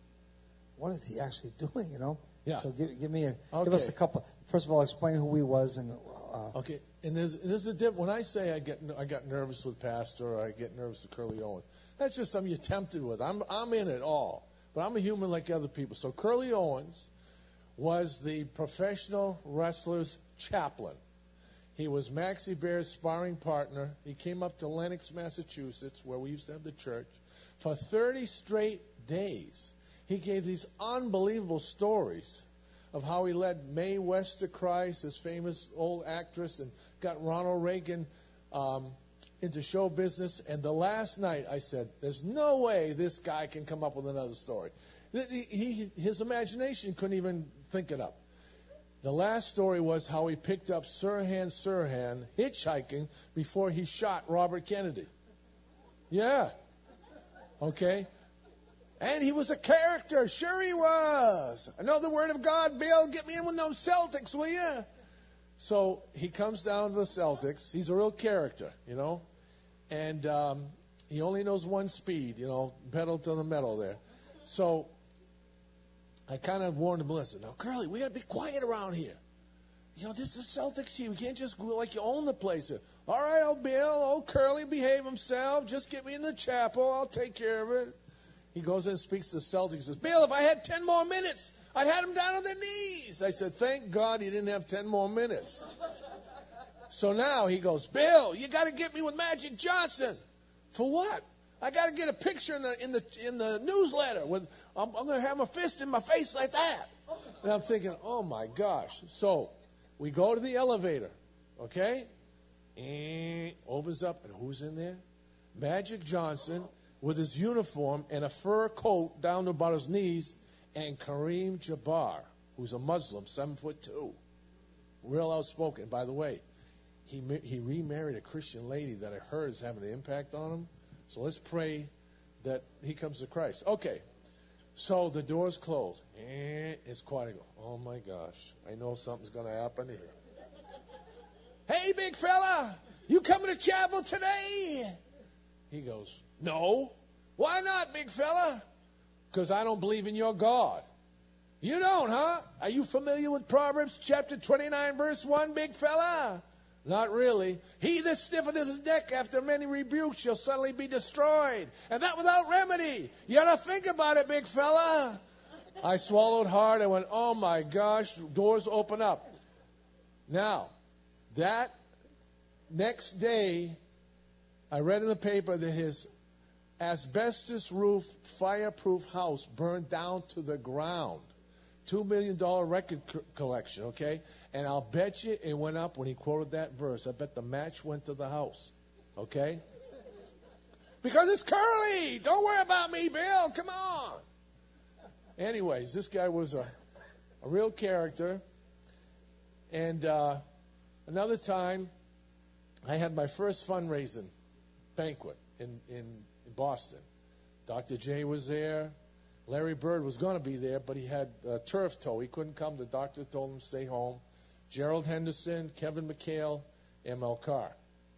What is he actually doing, you know? Yeah. So give, give me a, okay. give us a couple. First of all, explain who he was. and. Uh, okay, and there's, there's a dip. When I say I get I got nervous with Pastor or I get nervous with Curly Owens, that's just something you're tempted with. I'm I'm in it all, but I'm a human like other people. So Curly Owens was the professional wrestler's chaplain. He was Maxie Bear's sparring partner. He came up to Lenox, Massachusetts, where we used to have the church, for thirty straight days. He gave these unbelievable stories of how he led Mae West to Christ, this famous old actress, and got Ronald Reagan um, into show business. And the last night I said, there's no way this guy can come up with another story. He, he, his imagination couldn't even think it up. The last story was how he picked up Sirhan Sirhan hitchhiking before he shot Robert Kennedy. Yeah. Okay. And he was a character. Sure he was. I know the word of God, Bill. Get me in with those Celtics, will you? So he comes down to the Celtics. He's a real character, you know. And um, he only knows one speed, you know, pedal to the metal there. So I kind of warned him, listen, now, Curly, we got to be quiet around here. You know, this is a Celtics team. We can't just go like you own the place here. All right, old Bill, old Curly, behave himself. Just get me in the chapel. I'll take care of it. He goes in and speaks to the Celtics. He says, Bill, if I had ten more minutes, I'd had them down on their knees. I said, thank God he didn't have ten more minutes. So now he goes, Bill, you got to get me with Magic Johnson. For what? I got to get a picture in the in the in the newsletter with I'm, I'm going to have my fist in my face like that. And I'm thinking, oh my gosh. So we go to the elevator, okay? And opens up, and who's in there? Magic Johnson with his uniform and a fur coat down to about his knees And Kareem Jabbar, who's a Muslim, seven foot two, real outspoken. By the way, he he remarried a Christian lady that I heard is having an impact on him. So let's pray that he comes to Christ. Okay, so the door's closed. It's quiet. I go, oh my gosh, I know something's going to happen here. Hey, big fella, you coming to chapel today? He goes, no. Why not, big fella? Because I don't believe in your God. You don't, huh? Are you familiar with Proverbs chapter twenty-nine, verse one, big fella? Not really. He that stiffeneth his neck after many rebukes shall suddenly be destroyed, and that without remedy. You ought to think about it, big fella. I swallowed hard. I went, oh my gosh, doors open up. Now, that next day, I read in the paper that his asbestos roof, fireproof house burned down to the ground. Two million dollar record co- collection, okay? And I'll bet you it went up when he quoted that verse. I bet the match went to the house, okay? Because it's Curly. Don't worry about me, Bill. Come on. Anyways, this guy was a, a real character. And uh, another time, I had my first fundraising banquet in, in, in Boston. Doctor J was there. Larry Bird was going to be there, but he had uh, turf toe. He couldn't come. The doctor told him to stay home. Gerald Henderson, Kevin McHale, M L Carr.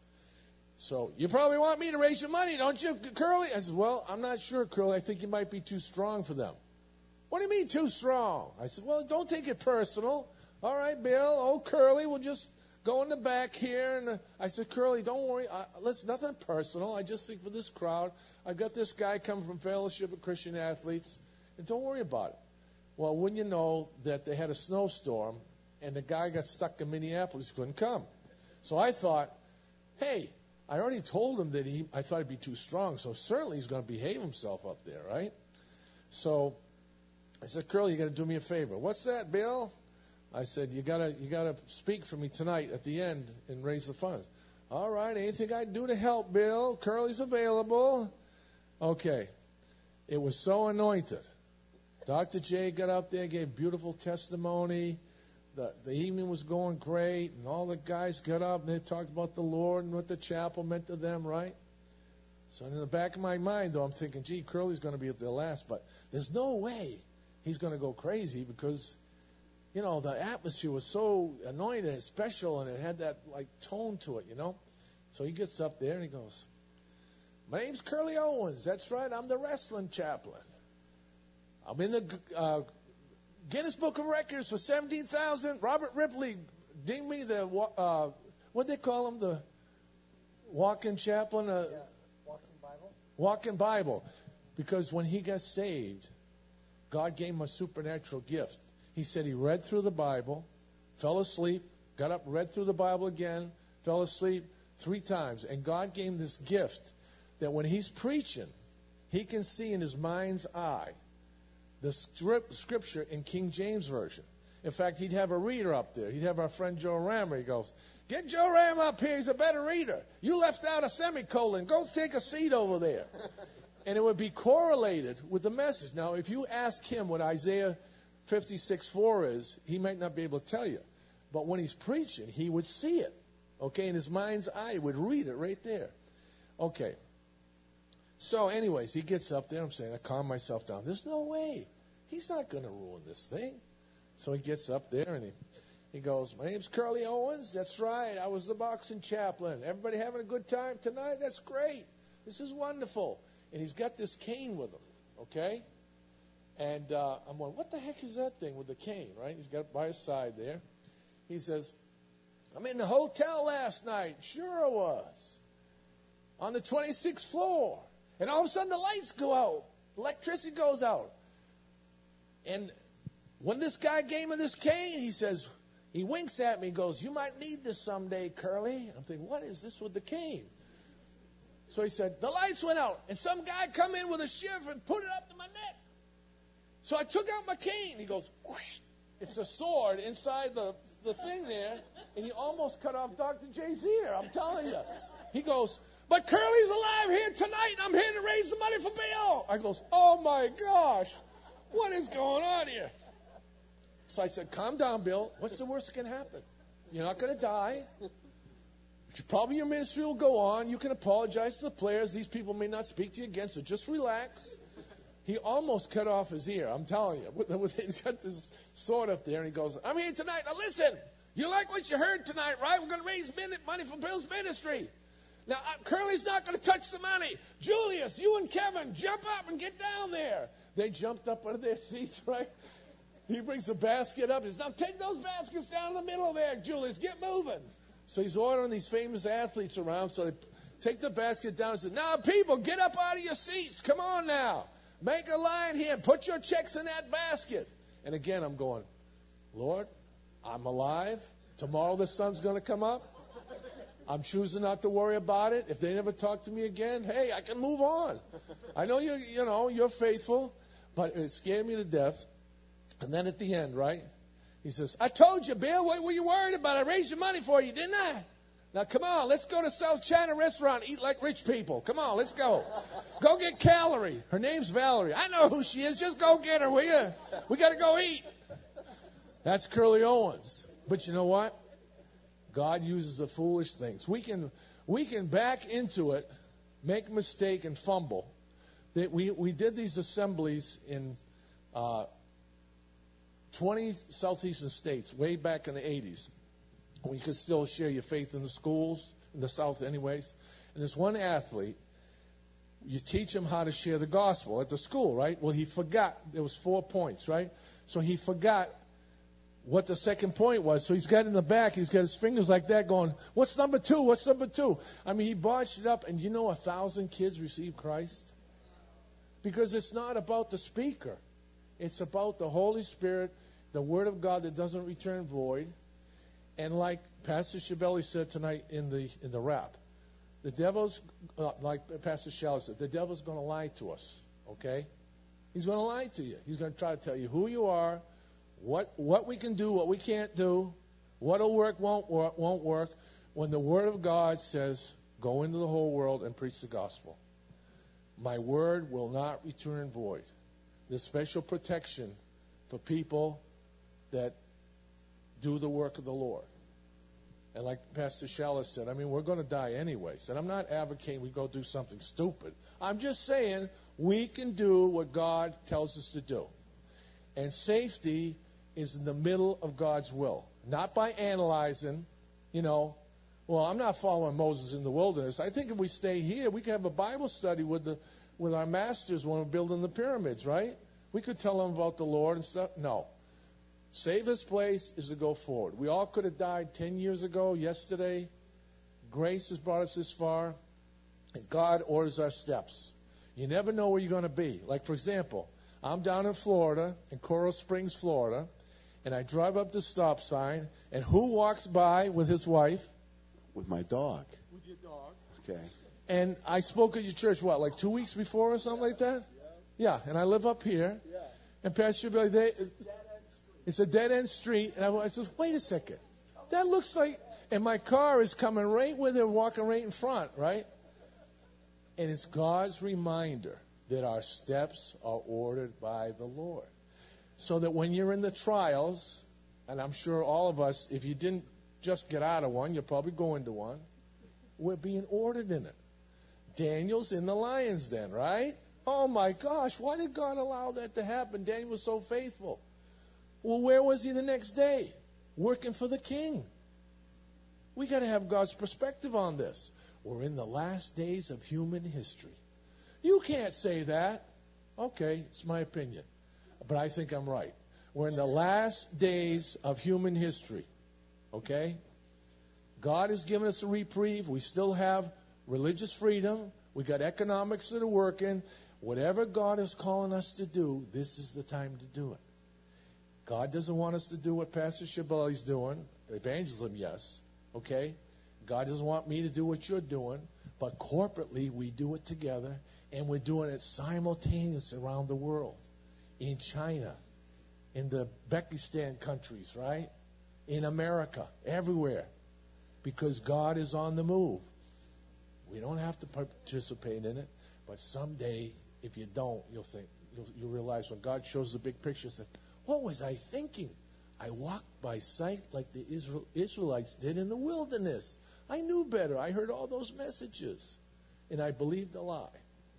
So, you probably want me to raise your money, don't you, Curly? I said, well, I'm not sure, Curly. I think you might be too strong for them. What do you mean too strong? I said, well, don't take it personal. All right, Bill. Oh, Curly, we'll just go in the back here. And uh, I said, Curly, don't worry. Uh, listen, nothing personal. I just think for this crowd, I've got this guy coming from Fellowship of Christian Athletes, and don't worry about it. Well, wouldn't you know that they had a snowstorm, and the guy got stuck in Minneapolis, he couldn't come. So I thought, hey, I already told him that he, I thought he'd be too strong, so certainly he's going to behave himself up there, right? So I said, Curly, you got to do me a favor. What's that, Bill? I said, you gotta you gotta speak for me tonight at the end and raise the funds. All right, anything I can do to help, Bill? Curly's available. Okay. It was so anointed. Doctor J got up there, gave beautiful testimony. The the evening was going great, and all the guys got up and they talked about the Lord and what the chapel meant to them, right? So in the back of my mind, though, I'm thinking, gee, Curly's going to be at the last, but there's no way he's going to go crazy because, you know, the atmosphere was so anointed and special, and it had that, like, tone to it, you know. So he gets up there and he goes, my name's Curly Owens. That's right. I'm the wrestling chaplain. I'm in the uh, Guinness Book of Records for seventeen thousand. Robert Ripley dinged me the, uh, what they call him, the walk-in chaplain? Uh, yeah. Walking Bible. Walk-in Bible. Because when he got saved, God gave him a supernatural gift. He said he read through the Bible, fell asleep, got up, read through the Bible again, fell asleep three times. And God gave him this gift that when he's preaching, he can see in his mind's eye the scripture in King James Version. In fact, he'd have a reader up there. He'd have our friend Joe Rammer. He goes, get Joe Rammer up here. He's a better reader. You left out a semicolon. Go take a seat over there. And it would be correlated with the message. Now, if you ask him what Isaiah fifty-six four is, he might not be able to tell you. But when he's preaching, he would see it. Okay, in his mind's eye, he would read it right there. Okay. So, anyways, he gets up there. I'm saying, I calm myself down. There's no way. He's not going to ruin this thing. So he gets up there and he, he goes, my name's Curly Owens. That's right. I was the boxing chaplain. Everybody having a good time tonight? That's great. This is wonderful. And he's got this cane with him. Okay? And uh, I'm going, what the heck is that thing with the cane, right? He's got it by his side there. He says, I'm in the hotel last night. Sure I was. On the twenty-sixth floor. And all of a sudden the lights go out. Electricity goes out. And when this guy gave me this cane, he says, he winks at me and goes, you might need this someday, Curly. I'm thinking, what is this with the cane? So he said, the lights went out. And some guy come in with a shiv and put it up to my neck. So I took out my cane. He goes, whoosh. It's a sword inside the, the thing there. And he almost cut off Doctor J's ear. I'm telling you. He goes, but Curly's alive here tonight, and I'm here to raise the money for Bill. I goes, oh, my gosh. What is going on here? So I said, calm down, Bill. What's the worst that can happen? You're not going to die. Probably your ministry will go on. You can apologize to the players. These people may not speak to you again, so just relax. He almost cut off his ear, I'm telling you. He's got this sword up there, and he goes, I'm here tonight. Now listen, you like what you heard tonight, right? We're going to raise money for Bill's ministry. Now, Curly's not going to touch the money. Julius, you and Kevin, jump up and get down there. They jumped up out of their seats, right? He brings the basket up. He says, now take those baskets down the middle there, Julius. Get moving. So he's ordering these famous athletes around. So they take the basket down and say, now, people, get up out of your seats. Come on now. Make a line here. Put your checks in that basket. And again, I'm going, Lord, I'm alive. Tomorrow the sun's going to come up. I'm choosing not to worry about it. If they never talk to me again, hey, I can move on. I know you, you know, you're faithful, but it scared me to death. And then at the end, right, he says, I told you, Bill, what were you worried about? I raised your money for you, didn't I? Now, come on, let's go to South China Restaurant, eat like rich people. Come on, let's go. Go get Calorie. Her name's Valerie. I know who she is. Just go get her, will you? We got to go eat. That's Curly Owens. But you know what? God uses the foolish things. We can we can back into it, make a mistake, and fumble. That we, we did these assemblies in uh, twenty southeastern states way back in the eighties. We could still share your faith in the schools, in the South anyways. And there's one athlete, you teach him how to share the gospel at the school, right? Well, he forgot. There was four points, right? So he forgot what the second point was. So he's got in the back, he's got his fingers like that going, what's number two? What's number two? I mean, he botched it up, and you know a thousand kids received Christ? Because it's not about the speaker. It's about the Holy Spirit, the Word of God that doesn't return void. And like Pastor Shabelli said tonight in the in the rap, the devil's, uh, like Pastor Shelley said, the devil's going to lie to us, okay? He's going to lie to you. He's going to try to tell you who you are, What what we can do, what we can't do, what'll work, won't work, won't work. When the Word of God says, go into the whole world and preach the gospel. My word will not return void. There's special protection for people that do the work of the Lord. And like Pastor Schaller said, I mean, we're going to die anyways. And I'm not advocating we go do something stupid. I'm just saying we can do what God tells us to do. And safety is in the middle of God's will. Not by analyzing, you know, well, I'm not following Moses in the wilderness. I think if we stay here, we could have a Bible study with the with our masters when we're building the pyramids, right? We could tell them about the Lord and stuff. No. Safest place is to go forward. We all could have died ten years ago, yesterday. Grace has brought us this far. And God orders our steps. You never know where you're going to be. Like, for example, I'm down in Florida, in Coral Springs, Florida, and I drive up the stop sign, and who walks by with his wife? With my dog. With your dog. Okay. And I spoke at your church, what, like two weeks before or something like that? Yeah, yeah and I live up here. Yeah. And Pastor Billy, they, it's a dead-end street. And I, I said, wait a second. That looks like, and my car is coming right where they're walking right in front, right? And it's God's reminder that our steps are ordered by the Lord. So that when you're in the trials, and I'm sure all of us, if you didn't just get out of one, you'll probably go into one, we're being ordered in it. Daniel's in the lion's den, right? Oh my gosh, why did God allow that to happen? Daniel was so faithful. Well, where was he the next day? Working for the king. We got to have God's perspective on this. We're in the last days of human history. You can't say that. Okay, it's my opinion. But I think I'm right. We're in the last days of human history. Okay? God has given us a reprieve. We still have religious freedom. We got economics that are working. Whatever God is calling us to do, this is the time to do it. God doesn't want us to do what Pastor Shabali's doing. Evangelism, yes. Okay? God doesn't want me to do what you're doing. But corporately, we do it together. And we're doing it simultaneously around the world. In China, in the Bekistan countries, right? In America, everywhere. Because God is on the move. We don't have to participate in it. But someday, if you don't, you'll think, you'll, you'll realize when God shows the big picture, say, what was I thinking? I walked by sight like the Israel, Israelites did in the wilderness. I knew better. I heard all those messages, and I believed a lie.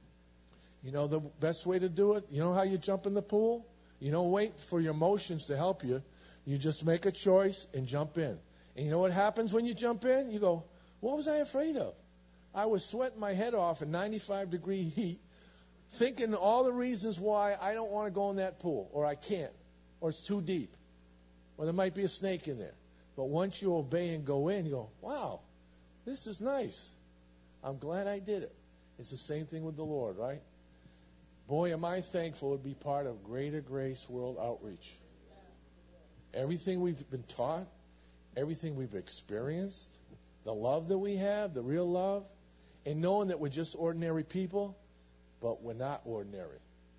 You know the best way to do it? You know how you jump in the pool? You don't wait for your emotions to help you. You just make a choice and jump in. And you know what happens when you jump in? You go, what was I afraid of? I was sweating my head off in ninety-five degree heat, thinking all the reasons why I don't want to go in that pool, or I can't, or it's too deep, or there might be a snake in there. But once you obey and go in, you go, wow, this is nice. I'm glad I did it. It's the same thing with the Lord, right? Boy, am I thankful to be part of Greater Grace World Outreach. Everything we've been taught, everything we've experienced, the love that we have, the real love, and knowing that we're just ordinary people, but we're not ordinary.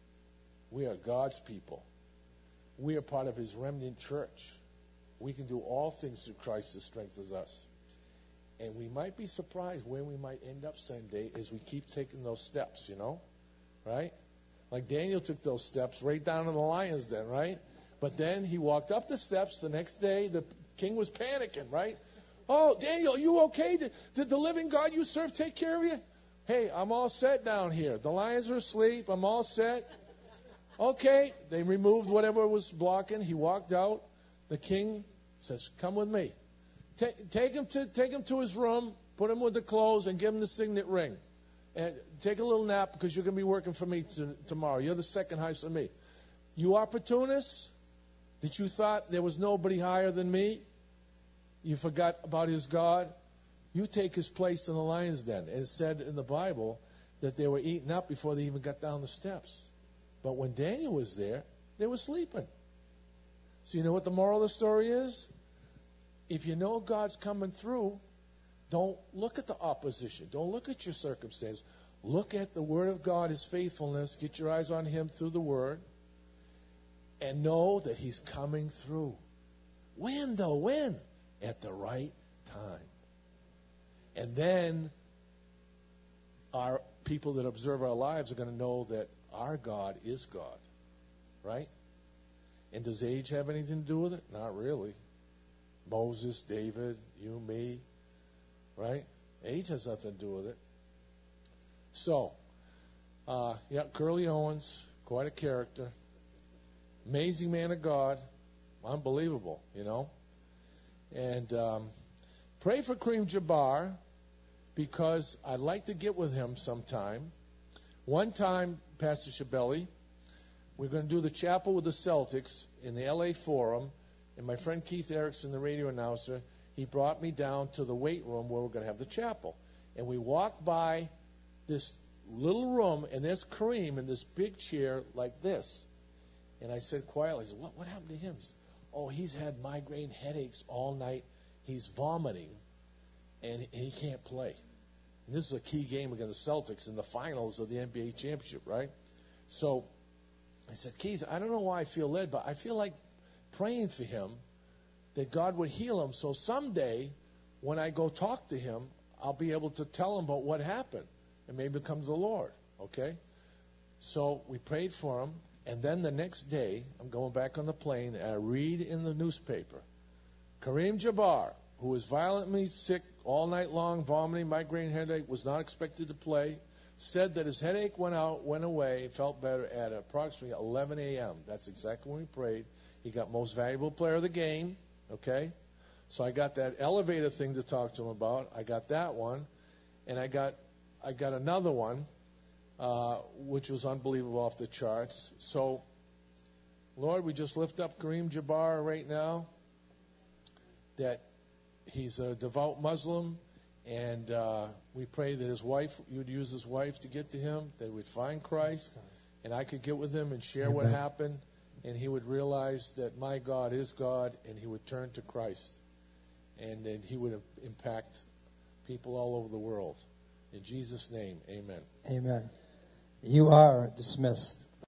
We are God's people. We are part of His remnant church. We can do all things through Christ that strengthens us. And we might be surprised where we might end up someday as we keep taking those steps, you know? Right? Like Daniel took those steps right down to the lion's den, right? But then he walked up the steps the next day. The king was panicking, right? Oh, Daniel, are you okay? Did, did the living God you serve take care of you? Hey, I'm all set down here. The lions are asleep. I'm all set. Okay. They removed whatever was blocking. He walked out. The king says, come with me. Take, take him to take him to his room, put him with the clothes, and give him the signet ring. And take a little nap because you're going to be working for me to, tomorrow. You're the second highest of me. You opportunists, that you thought there was nobody higher than me, you forgot about his God, you take his place in the lion's den. And it said in the Bible that they were eaten up before they even got down the steps. But when Daniel was there, they were sleeping. So you know what the moral of the story is? If you know God's coming through, don't look at the opposition. Don't look at your circumstance. Look at the Word of God, His faithfulness. Get your eyes on Him through the Word. And know that He's coming through. When, though? When? At the right time. And then our people that observe our lives are going to know that our God is God. Right? And does age have anything to do with it? Not really. Moses, David, you, me. Right? Age has nothing to do with it. So, uh, yeah, Curly Owens, quite a character. Amazing man of God. Unbelievable, you know. And um, pray for Kareem Jabbar because I'd like to get with him sometime. One time, Pastor Shabelli, we're going to do the chapel with the Celtics in the L A Forum, and my friend Keith Erickson, the radio announcer, he brought me down to the weight room where we're going to have the chapel. And we walked by this little room, and there's Kareem in this big chair like this. And I said quietly, I said, what, what happened to him? He said, oh, he's had migraine headaches all night. He's vomiting, and, and he can't play. And this is a key game against the Celtics in the finals of the N B A championship, right? So I said, Keith, I don't know why I feel led, but I feel like praying for him that God would heal him. So someday when I go talk to him, I'll be able to tell him about what happened and maybe it comes the Lord, okay? So we prayed for him, and then the next day I'm going back on the plane and I read in the newspaper, Kareem Jabbar, who was violently sick all night long, vomiting, migraine headache, was not expected to play, said that his headache went out, went away, felt better at approximately eleven a.m. That's exactly when we prayed. He got most valuable player of the game, okay? So I got that elevator thing to talk to him about. I got that one, and I got I got another one, uh, which was unbelievable off the charts. So, Lord, we just lift up Kareem Jabbar right now, that he's a devout Muslim, and uh, we pray that his wife, you'd use his wife to get to him, that we'd find Christ, and I could get with him and share what happened, and he would realize that my God is God, and he would turn to Christ, and then he would impact people all over the world. In Jesus' name, amen. Amen. You are dismissed.